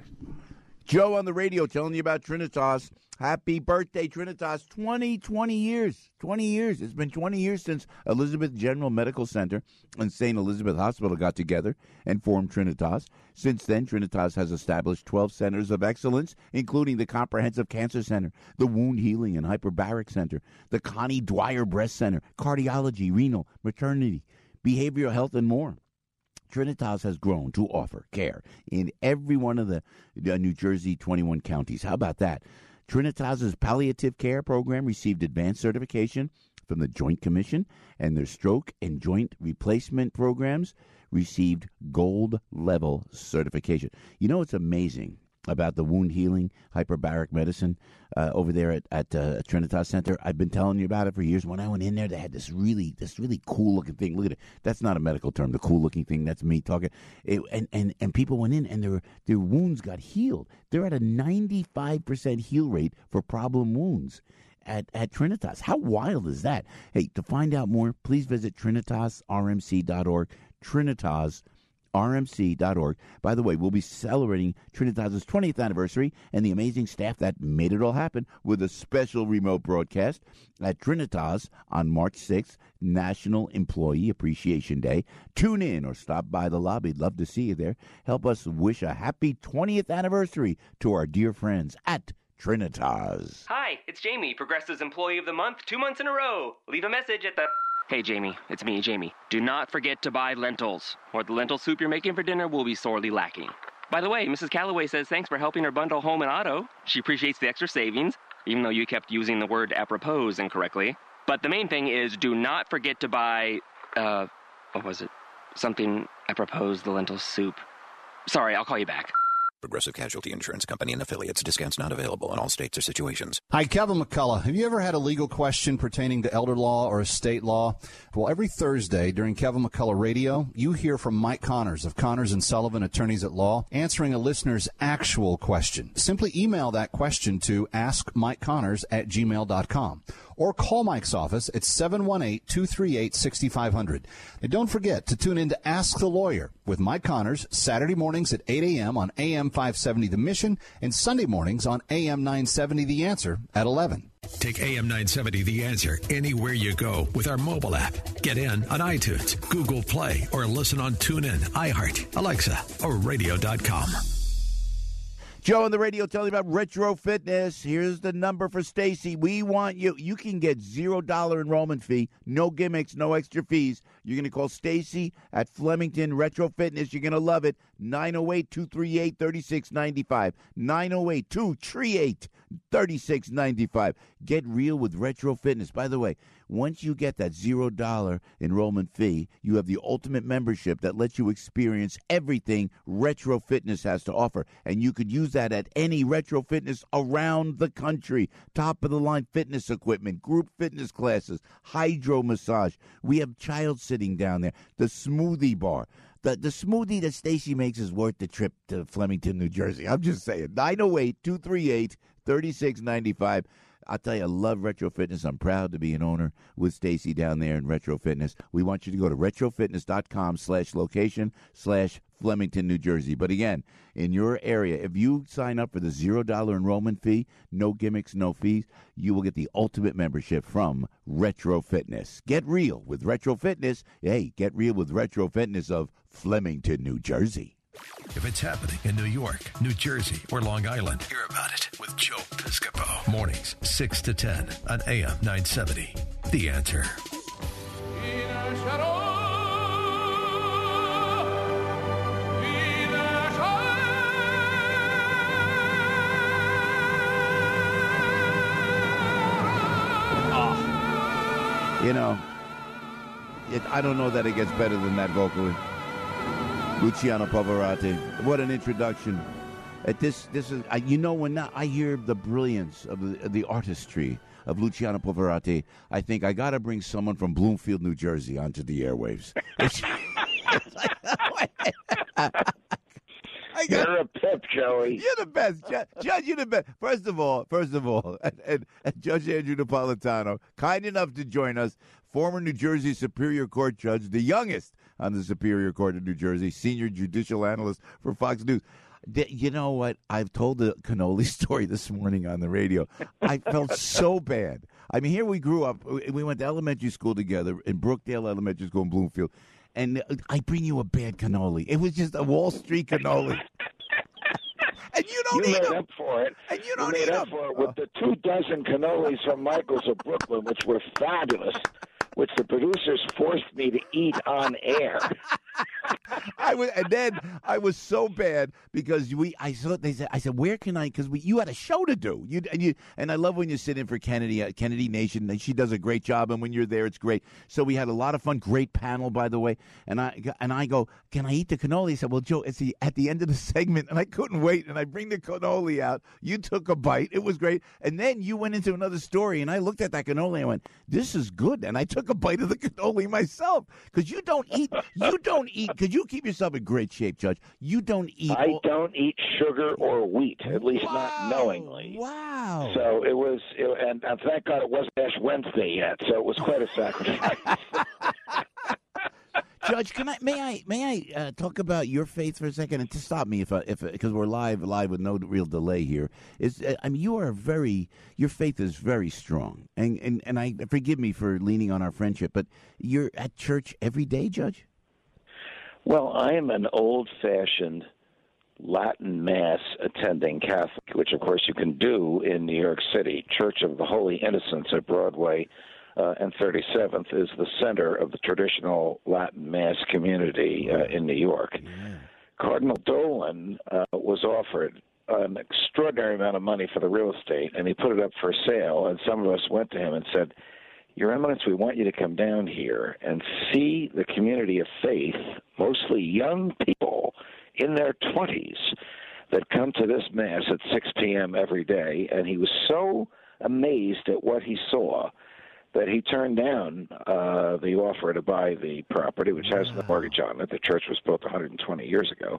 Joe on the radio telling you about Trinitas. Happy birthday, Trinitas. twenty, twenty years. twenty years. It's been twenty years since Elizabeth General Medical Center and Saint Elizabeth Hospital got together and formed Trinitas. Since then, Trinitas has established twelve centers of excellence, including the Comprehensive Cancer Center, the Wound Healing and Hyperbaric Center, the Connie Dwyer Breast Center, Cardiology, Renal, Maternity, Behavioral Health, and more. Trinitas has grown to offer care in every one of the uh, New Jersey twenty-one counties. How about that? Trinitas's palliative care program received advanced certification from the Joint Commission, and their stroke and joint replacement programs received gold level certification. You know, it's amazing about the wound healing, hyperbaric medicine uh, over there at, at uh, Trinitas Center. I've been telling you about it for years. When I went in there, they had this really this really cool-looking thing. Look at it. That's not a medical term, the cool-looking thing. That's me talking. It, and, and, and people went in, and their, their wounds got healed. They're at a ninety-five percent heal rate for problem wounds at, at Trinitas. How wild is that? Hey, to find out more, please visit trinitas r m c dot org. Trinitas r m c dot org. By the way, we'll be celebrating Trinitas' twentieth anniversary and the amazing staff that made it all happen with a special remote broadcast at Trinitas on March sixth, National Employee Appreciation Day. Tune in or stop by the lobby. Love to see you there. Help us wish a happy twentieth anniversary to our dear friends at Trinitas. Hi, it's Jamie, Progressive's Employee of the Month, two months in a row. Leave a message at the... Hey, Jamie, it's me, Jamie. Do not forget to buy lentils, or the lentil soup you're making for dinner will be sorely lacking. By the way, Missus Calloway says thanks for helping her bundle home and auto. She appreciates the extra savings, even though you kept using the word apropos incorrectly. But the main thing is do not forget to buy, uh, what was it? Something apropos the lentil soup. Sorry, I'll call you back. Progressive Casualty Insurance Company and affiliates. Discounts not available in all states or situations. Hi, Kevin McCullough. Have you ever had a legal question pertaining to elder law or estate law? Well, every Thursday during Kevin McCullough Radio, you hear from Mike Connors of Connors and Sullivan Attorneys at Law, answering a listener's actual question. Simply email that question to ask mike connors at gmail dot com. Or call Mike's office at seven one eight, two three eight, six five zero zero. And don't forget to tune in to Ask the Lawyer with Mike Connors, Saturday mornings at eight a.m. on A M five seventy The Mission, and Sunday mornings on A M nine seventy The Answer at eleven. Take A M nine seventy The Answer anywhere you go with our mobile app. Get in on iTunes, Google Play, or listen on TuneIn, iHeart, Alexa, or radio dot com. Joe on the radio telling you about Retro Fitness. Here's the number for Stacy. We want you. You can get zero dollar enrollment fee, no gimmicks, no extra fees. You're going to call Stacy at Flemington Retro Fitness. You're going to love it. nine oh eight, two three eight, three six nine five. nine oh eight, two three eight, three six nine five. Get real with Retro Fitness. By the way, once you get that zero dollar enrollment fee, you have the ultimate membership that lets you experience everything Retro Fitness has to offer. And you could use that at any Retro Fitness around the country. Top-of-the-line fitness equipment, group fitness classes, hydro massage. We have child sitting down there. The smoothie bar. The, the smoothie that Stacy makes is worth the trip to Flemington, New Jersey. I'm just saying. nine oh eight, two three eight, three six nine five. I'll tell you, I love Retro Fitness. I'm proud to be an owner with Stacy down there in Retro Fitness. We want you to go to retrofitness.com slash location slash Flemington, New Jersey. But again, in your area, if you sign up for the zero dollar enrollment fee, no gimmicks, no fees, you will get the ultimate membership from Retro Fitness. Get real with Retro Fitness. Hey, get real with Retro Fitness of Flemington, New Jersey. If it's happening in New York, New Jersey, or Long Island, hear about it with Joe Piscopo. Mornings, six to ten on A M nine seventy. The Answer. You know, it, I don't know that it gets better than that vocally. Luciano Pavarotti. What an introduction. At this, this is, I, you know, when now I hear the brilliance of the, of the artistry of Luciano Pavarotti, I think I got to bring someone from Bloomfield, New Jersey, onto the airwaves. I got, you're a pip, Joey. You're the best, Judge. Judge, you're the best. First of all, first of all, and, and, and Judge Andrew Napolitano, kind enough to join us, former New Jersey Superior Court judge, the youngest on the Superior Court of New Jersey, senior judicial analyst for Fox News. You know what? I've told the cannoli story this morning on the radio. I felt so bad. I mean, here we grew up. We went to elementary school together in Brookdale Elementary School in Bloomfield. And I bring you a bad cannoli. It was just a Wall Street cannoli. And you don't you eat made them. up for it. And you you don't made eat up them. for it with the two dozen cannolis from Michael's of Brooklyn, which were fabulous, which the producers forced me to eat on air. I was, and then I was so bad because we. I saw they said. I said, "Where can I?" Because we, you had a show to do. You and you and I love when you sit in for Kennedy, uh, Kennedy Nation. And she does a great job, and when you're there, it's great. So we had a lot of fun. Great panel, by the way. And I and I go, "Can I eat the cannoli?" He said, "Well, Joe, it's the, at the end of the segment," and I couldn't wait. And I bring the cannoli out. You took a bite. It was great. And then you went into another story, and I looked at that cannoli and I went, "This is good." And I took a bite of the cannoli myself because you don't eat. You don't eat because you keep yourself in great shape, Judge. You don't eat. I all- don't eat sugar or wheat, at least wow. not knowingly. Wow. So it was, it, and, and thank God it wasn't Ash Wednesday yet, so it was quite a sacrifice. Judge, can I? May I? May I uh, talk about your faith for a second? And to stop me if, I, if because we're live, live with no real delay here. Is uh, I mean, you are very. Your faith is very strong, and and and I forgive me for leaning on our friendship, but you're at church every day, Judge. Well, I am an old-fashioned Latin Mass attending Catholic, which, of course, you can do in New York City. Church of the Holy Innocents at Broadway uh, and thirty-seventh is the center of the traditional Latin Mass community uh, in New York. Yeah. Cardinal Dolan uh, was offered an extraordinary amount of money for the real estate, and he put it up for sale, and some of us went to him and said, "Your Eminence, we want you to come down here and see the community of faith, mostly young people in their twenties, that come to this Mass at six p.m. every day." And he was so amazed at what he saw that he turned down uh, the offer to buy the property, which has no mortgage on it. The church was built one hundred twenty years ago.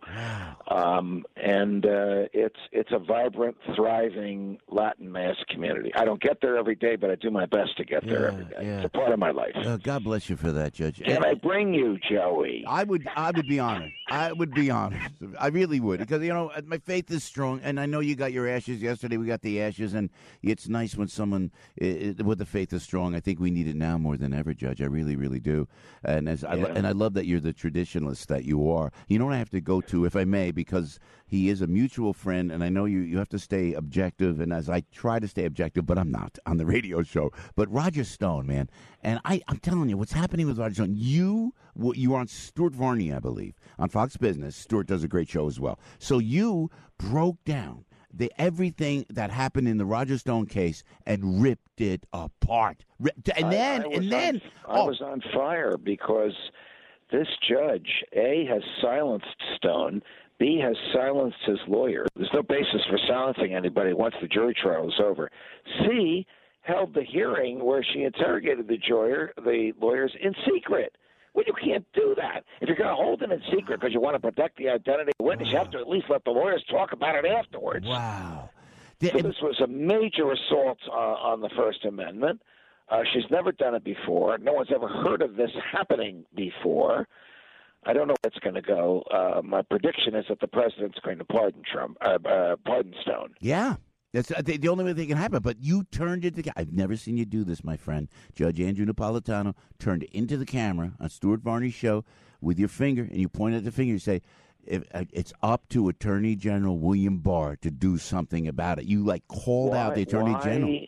Um, and uh, it's it's a vibrant, thriving Latin Mass community. I don't get there every day, but I do my best to get yeah, there every day. Yeah. It's a part of my life. Uh, God bless you for that, Judge. Can and, I bring you, Joey? I would I would be honored. I would be honored. I really would. Because, you know, my faith is strong, and I know you got your ashes yesterday. We got the ashes, and it's nice when someone uh, with the faith is strong. I think we need it now more than ever, Judge. I really, really do. And as yeah. I, and I love that you're the traditionalist that you are. You know what I have to go to, if I may, because he is a mutual friend, and I know you, you have to stay objective, and as I try to stay objective, but I'm not on the radio show. But Roger Stone, man, and I, I'm telling you, what's happening with Roger Stone, you, you were on Stuart Varney, I believe, on Fox Business. Stuart does a great show as well. So you broke down the everything that happened in the Roger Stone case and ripped it apart. And then, I, I and then, on, I was on fire because this judge, A, has silenced Stone, B, has silenced his lawyer. There's no basis for silencing anybody once the jury trial is over. C, held the hearing where she interrogated the lawyer, the lawyers in secret. Well, you can't do that. If you're going to hold it in secret because you want to protect the identity of the witness, wow. you have to at least let the lawyers talk about it afterwards. Wow. So this was a major assault uh, on the First Amendment. Uh, she's never done it before. No one's ever heard of this happening before. I don't know where it's going to go. Uh, my prediction is that the president's going to pardon Trump, uh, uh, pardon Stone. Yeah. That's the, the only way that can happen. But you turned it to. I've never seen you do this, my friend. Judge Andrew Napolitano turned into the camera on Stuart Varney's show with your finger, and you pointed the finger. You say, if, uh, "It's up to Attorney General William Barr to do something about it." You like called why, out the Attorney why, General.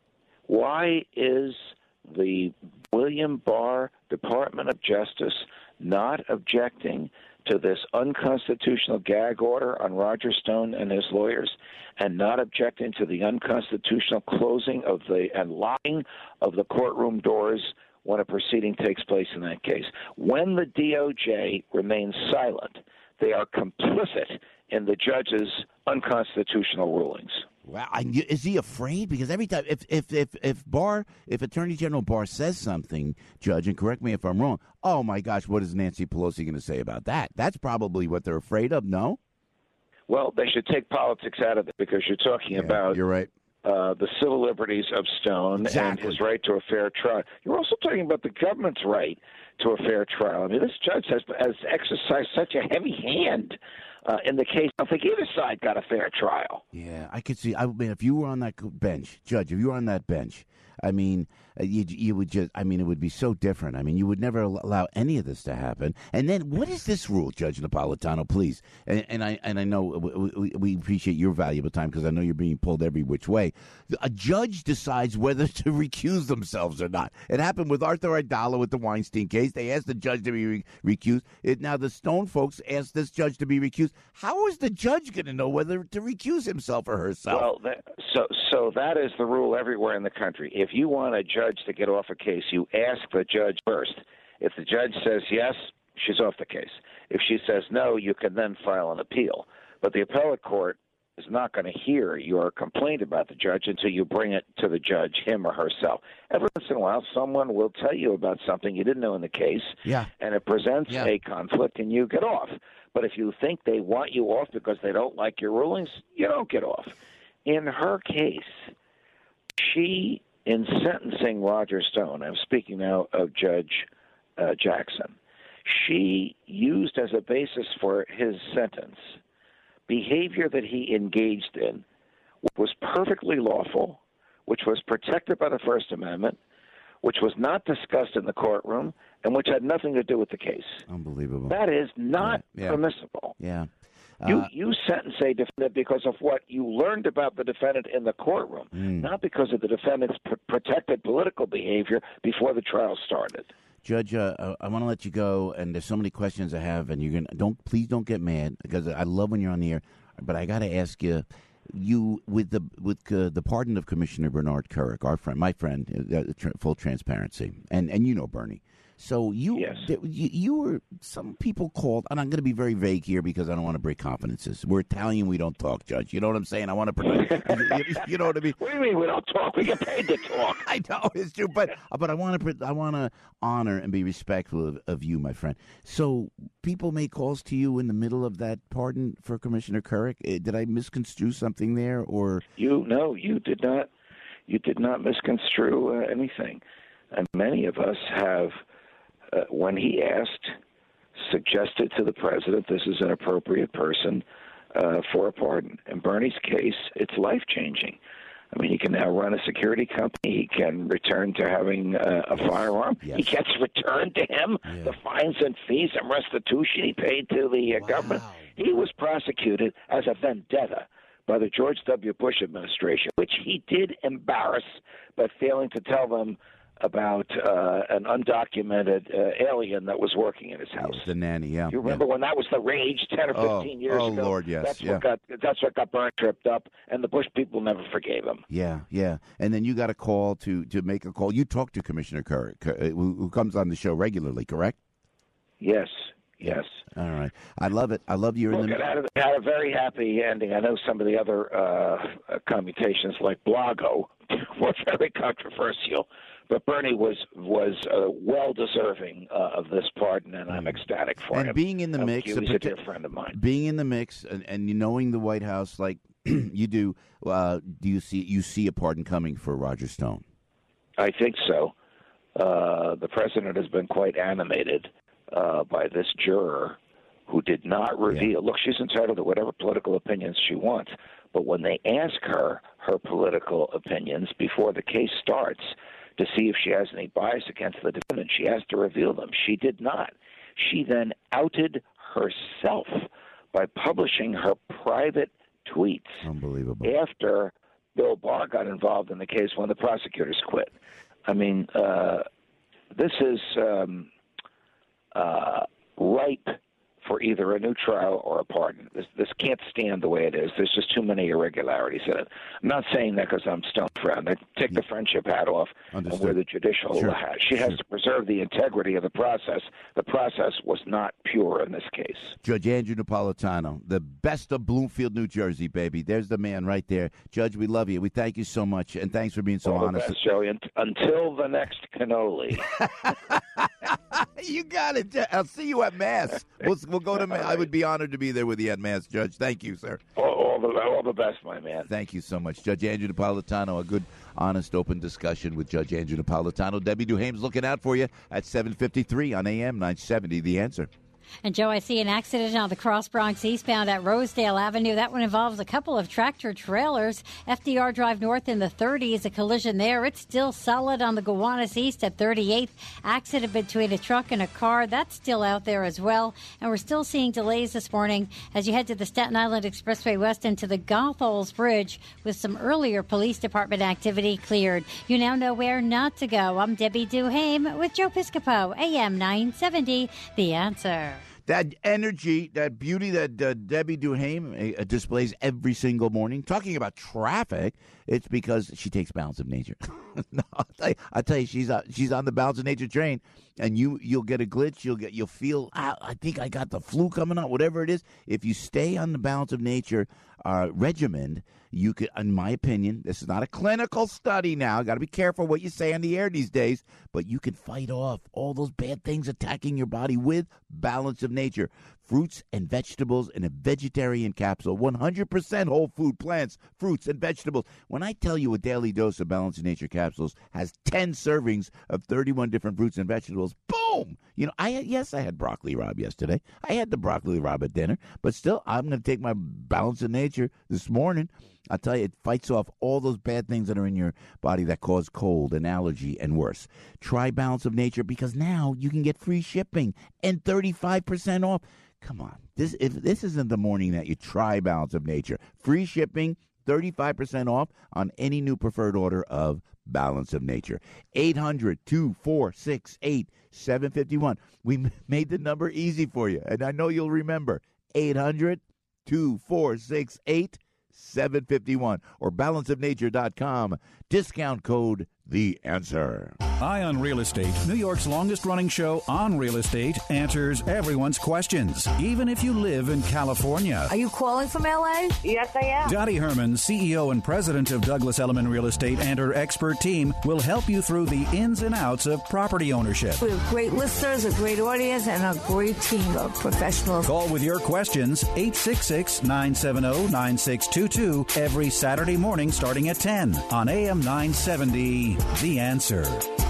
Why is the William Barr Department of Justice not objecting to this unconstitutional gag order on Roger Stone and his lawyers, and not objecting to the unconstitutional closing of the and locking of the courtroom doors when a proceeding takes place in that case? When the D O J remains silent, they are complicit in the judge's unconstitutional rulings. Wow, I, is he afraid? Because every time, if if if if Barr, if Attorney General Barr says something, Judge, and correct me if I'm wrong. Oh my gosh, what is Nancy Pelosi going to say about that? That's probably what they're afraid of. No. Well, they should take politics out of it because you're talking Yeah, about you're right. uh, the civil liberties of Stone Exactly. and his right to a fair trial. You're also talking about the government's right to a fair trial. I mean, this judge has, has exercised such a heavy hand uh, in the case. I don't think either side got a fair trial. Yeah, I could see. I mean, if you were on that bench, Judge, if you were on that bench, I mean, uh, you you would just. I mean, it would be so different. I mean, you would never al- allow any of this to happen. And then, what is this rule, Judge Napolitano? Please, and, and I and I know we, we, we appreciate your valuable time because I know you're being pulled every which way. A judge decides whether to recuse themselves or not. It happened with Arthur Aidala with the Weinstein case. They asked the judge to be re- recused. It, now the Stone folks asked this judge to be recused. How is the judge going to know whether to recuse himself or herself? Well, that, so so that is the rule everywhere in the country. If you want a judge to get off a case, you ask the judge first. If the judge says yes, she's off the case. If she says no, you can then file an appeal. But the appellate court is not going to hear your complaint about the judge until you bring it to the judge, him or herself. Every once in a while, someone will tell you about something you didn't know in the case, Yeah. and it presents Yeah. a conflict, and you get off. But if you think they want you off because they don't like your rulings, you don't get off. In her case, she, in sentencing Roger Stone, I'm speaking now of Judge uh, Jackson, she used as a basis for his sentence behavior that he engaged in was perfectly lawful, which was protected by the First Amendment, which was not discussed in the courtroom, and which had nothing to do with the case. Unbelievable. That is not Yeah, yeah. permissible. Yeah. You Uh, you sentence a defendant because of what you learned about the defendant in the courtroom, Mm. not because of the defendant's pr- protected political behavior before the trial started. Judge, uh, uh, I want to let you go, and there's so many questions I have, and you're gonna don't please don't get mad because I love when you're on the air, but I got to ask you, you with the with uh, the pardon of Commissioner Bernard Kerik, our friend, my friend, uh, tr- full transparency, and and you know Bernie. So you, th- you, you were, some people called, and I'm going to be very vague here because I don't want to break confidences. We're Italian, we don't talk, Judge. You know what I'm saying? I want to protect, you, you know what I mean? What do you mean we don't talk? We get paid to talk. I know it's true, but but I want to I want to honor and be respectful of, of you, my friend. So people make calls to you in the middle of that pardon for Commissioner Kerik. Uh, Did I misconstrue something there, or You no, you did not. You did not misconstrue uh, anything, and many of us have. Uh, when he asked, suggested to the president this is an appropriate person uh, for a pardon. In Bernie's case, it's life-changing. I mean, he can now run a security company. He can return to having uh, a firearm. He gets returned to him the fines and fees and restitution he paid to the uh, government. He was prosecuted as a vendetta by the George W. Bush administration, which he did embarrass by failing to tell them about uh, an undocumented uh, alien that was working in his house. the nanny? Yeah, You remember when that was the rage ten or Oh, fifteen years oh, ago? Lord, yes, That's yeah. what got that's what got Bernie tripped up, and the Bush people never forgave him. yeah, yeah. And then you got a call to to make a call. You talked to Commissioner Kerik, uh, who, who comes on the show regularly, correct? Yes, yes. All right, I love it. I love you. Look, in the it had, a, it had a very happy ending. I know some of the other uh, uh, commutations, like Blago, were very controversial, but Bernie was was uh, well deserving uh, of this pardon, and I'm ecstatic for and him. being in the Um, mix, he the was a prote- dear friend of mine. being in the mix, and, and you knowing the White House like you do, uh, do you see you see a pardon coming for Roger Stone? I think so. Uh, the president has been quite animated uh, by this juror who did not reveal. Look, she's entitled to whatever political opinions she wants, but when they ask her her political opinions before the case starts to see if she has any bias against the defendant, she has to reveal them. She did not. She then outed herself by publishing her private tweets. Unbelievable. After Bill Barr got involved in the case when the prosecutors quit. I mean, uh, this is um, uh, ripe for either a new trial or a pardon. This, this can't stand the way it is. There's just too many irregularities in it. I'm not saying that because I'm Stone's friend. I take the friendship hat off Understood. and wear the judicial Sure. hat. She has Sure. to preserve the integrity of the process. The process was not pure in this case. Judge Andrew Napolitano, the best of Bloomfield, New Jersey, baby. There's the man right there. Judge, we love you. We thank you so much, and thanks for being so All honest. the best, Joey. Unt- Until the next cannoli. You got it. I'll see you at Mass. We'll, we'll go to Mass. I would be honored to be there with you at Mass, Judge. Thank you, sir. All, all, the, all the best, my man. Thank you so much. Judge Andrew Napolitano, a good, honest, open discussion with Judge Andrew Napolitano. Debbie Duhame's looking out for you at seven fifty-three on A M nine seventy, The Answer. And, Joe, I see an accident on the Cross Bronx eastbound at Rosedale Avenue. That one involves a couple of tractor trailers. F D R Drive North in the thirties, a collision there. It's still solid on the Gowanus East at thirty-eighth. Accident between a truck and a car. That's still out there as well. And we're still seeing delays this morning as you head to the Staten Island Expressway West and to the Gothols Bridge with some earlier police department activity cleared. You now know where not to go. I'm Debbie Duhame with Joe Piscopo, A M nine seventy, The Answer. That energy, that beauty that uh, Debbie Duhame uh, displays every single morning. Talking about traffic, it's because she takes Balance of Nature. no, I'll tell you, I'll tell you, she's uh, she's on the Balance of Nature train, and you you'll get a glitch. You'll get you'll feel. Ah, I think I got the flu coming on. Whatever it is, if you stay on the Balance of Nature uh, regimen, you could, in my opinion, this is not a clinical study now. Got to be careful what you say on the air these days, but you can fight off all those bad things attacking your body with Balance of Nature. Fruits and vegetables in a vegetarian capsule. one hundred percent whole food, plants, fruits, and vegetables. When I tell you a daily dose of Balance of Nature capsules has ten servings of thirty-one different fruits and vegetables, boom! You know, I yes, I had broccoli rabe yesterday. I had the broccoli rabe at dinner, but still, I'm going to take my Balance of Nature this morning. I'll tell you, it fights off all those bad things that are in your body that cause cold and allergy and worse. Try Balance of Nature because now you can get free shipping and thirty-five percent off. Come on. This if this isn't the morning that you try Balance of Nature. Free shipping, thirty-five percent off on any new preferred order of Balance of Nature. eight hundred, two four six, eight seven five one. We made the number easy for you, and I know you'll remember. eight hundred, two four six, eight seven five one or balance of nature dot com. Discount code The Answer. Ion Real Estate, New York's longest-running show on real estate, answers everyone's questions, even if you live in California. Are you calling from L A? Yes, I am. Dottie Herman, C E O and president of Douglas Elliman Real Estate, and her expert team will help you through the ins and outs of property ownership. We have great listeners, a great audience, and a great team of professionals. Call with your questions, eight six six, nine seven zero, nine six two two, every Saturday morning starting at ten on A M nine seventy, The Answer.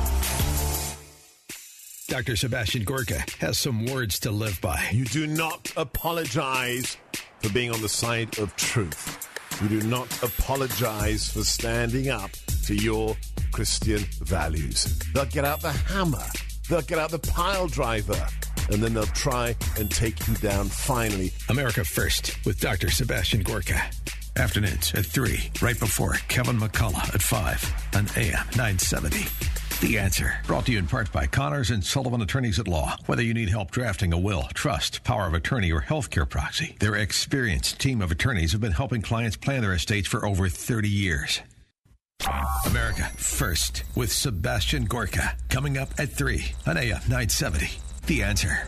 Doctor Sebastian Gorka has some words to live by. You do not apologize for being on the side of truth. You do not apologize for standing up to your Christian values. They'll get out the hammer. They'll get out the pile driver. And then they'll try and take you down finally. America First with Doctor Sebastian Gorka. Afternoons at three, right before Kevin McCullough at five on A M nine seventy. The Answer, brought to you in part by Connors and Sullivan Attorneys at Law. Whether you need help drafting a will, trust, power of attorney, or healthcare proxy, their experienced team of attorneys have been helping clients plan their estates for over thirty years. America First with Sebastian Gorka, coming up at three on A M nine seventy. The Answer.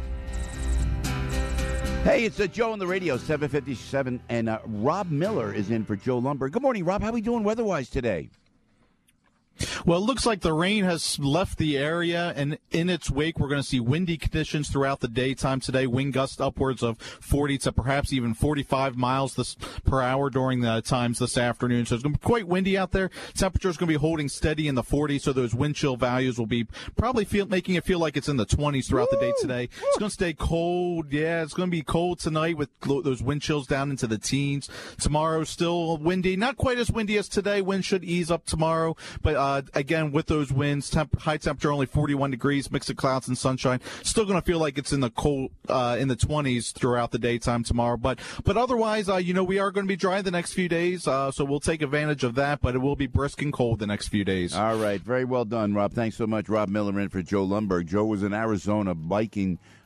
Hey, it's uh, Joe on the radio, seven fifty-seven, and uh, Rob Miller is in for Joe Lumberg. Good morning, Rob. How are we doing weather-wise today? Well, it looks like the rain has left the area, and in its wake, we're going to see windy conditions throughout the daytime today. Wind gusts upwards of forty to perhaps even forty-five miles this, per hour during the times this afternoon. So it's going to be quite windy out there. Temperature is going to be holding steady in the forties, so those wind chill values will be probably feel, making it feel like it's in the twenties throughout Woo! the day today. Woo! It's going to stay cold. Yeah, it's going to be cold tonight with those wind chills down into the teens. Tomorrow, still windy. Not quite as windy as today. Wind should ease up tomorrow, but uh, Uh, again, with those winds, temp- high temperature only forty-one degrees, mix of clouds and sunshine. Still going to feel like it's in the cold, uh, in the twenties throughout the daytime tomorrow. But but otherwise, uh, you know, we are going to be dry the next few days, uh, so we'll take advantage of that. But it will be brisk and cold the next few days. All right, very well done, Rob. Thanks so much, Rob Miller in for Joe Lumberg. Joe was in Arizona biking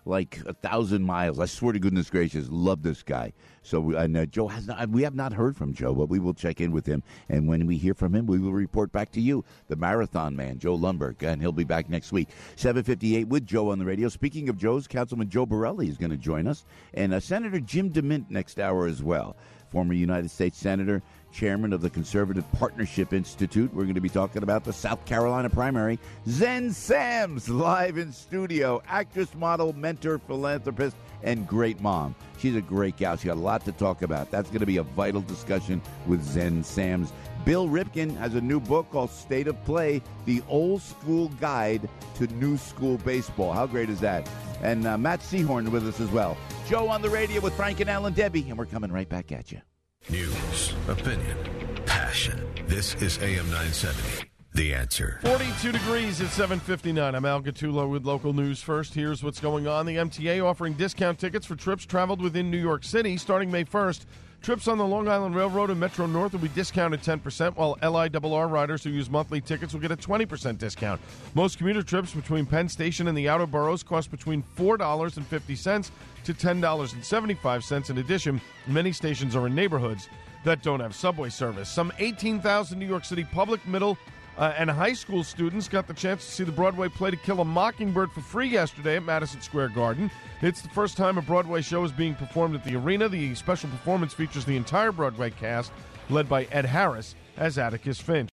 like a thousand miles. I swear to goodness gracious, love this guy. So, and uh, Joe has not, we have not heard from Joe, but we will check in with him. And when we hear from him, we will report back to you, the marathon man, Joe Lundberg. And he'll be back next week, seven fifty-eight with Joe on the radio. Speaking of Joe's, Councilman Joe Borelli is going to join us. And uh, Senator Jim DeMint next hour as well. Former United States Senator, chairman of the Conservative Partnership Institute. We're going to be talking about the South Carolina primary. Zen Sams, live in studio. Actress, model, mentor, philanthropist, and great mom. She's a great gal. She got a lot to talk about. That's going to be a vital discussion with Zen Sams. Bill Ripken has a new book called State of Play, the Old School Guide to New School Baseball. How great is that? And uh, Matt Seahorn with us as well. Joe on the radio with Frank and Alan Debbie, and we're coming right back at you. News, opinion, passion. This is A M nine seventy. The Answer. forty-two degrees at seven fifty-nine. I'm Al Gattulo with local news first. Here's what's going on. The M T A offering discount tickets for trips traveled within New York City starting May first. Trips on the Long Island Railroad and Metro North will be discounted ten percent, while L I R R riders who use monthly tickets will get a twenty percent discount. Most commuter trips between Penn Station and the outer boroughs cost between four dollars and fifty cents to ten dollars and seventy-five cents. In addition, many stations are in neighborhoods that don't have subway service. Some eighteen thousand New York City public, middle, Uh, and high school students got the chance to see the Broadway play To Kill a Mockingbird for free yesterday at Madison Square Garden. It's the first time a Broadway show is being performed at the arena. The special performance features the entire Broadway cast, led by Ed Harris as Atticus Finch.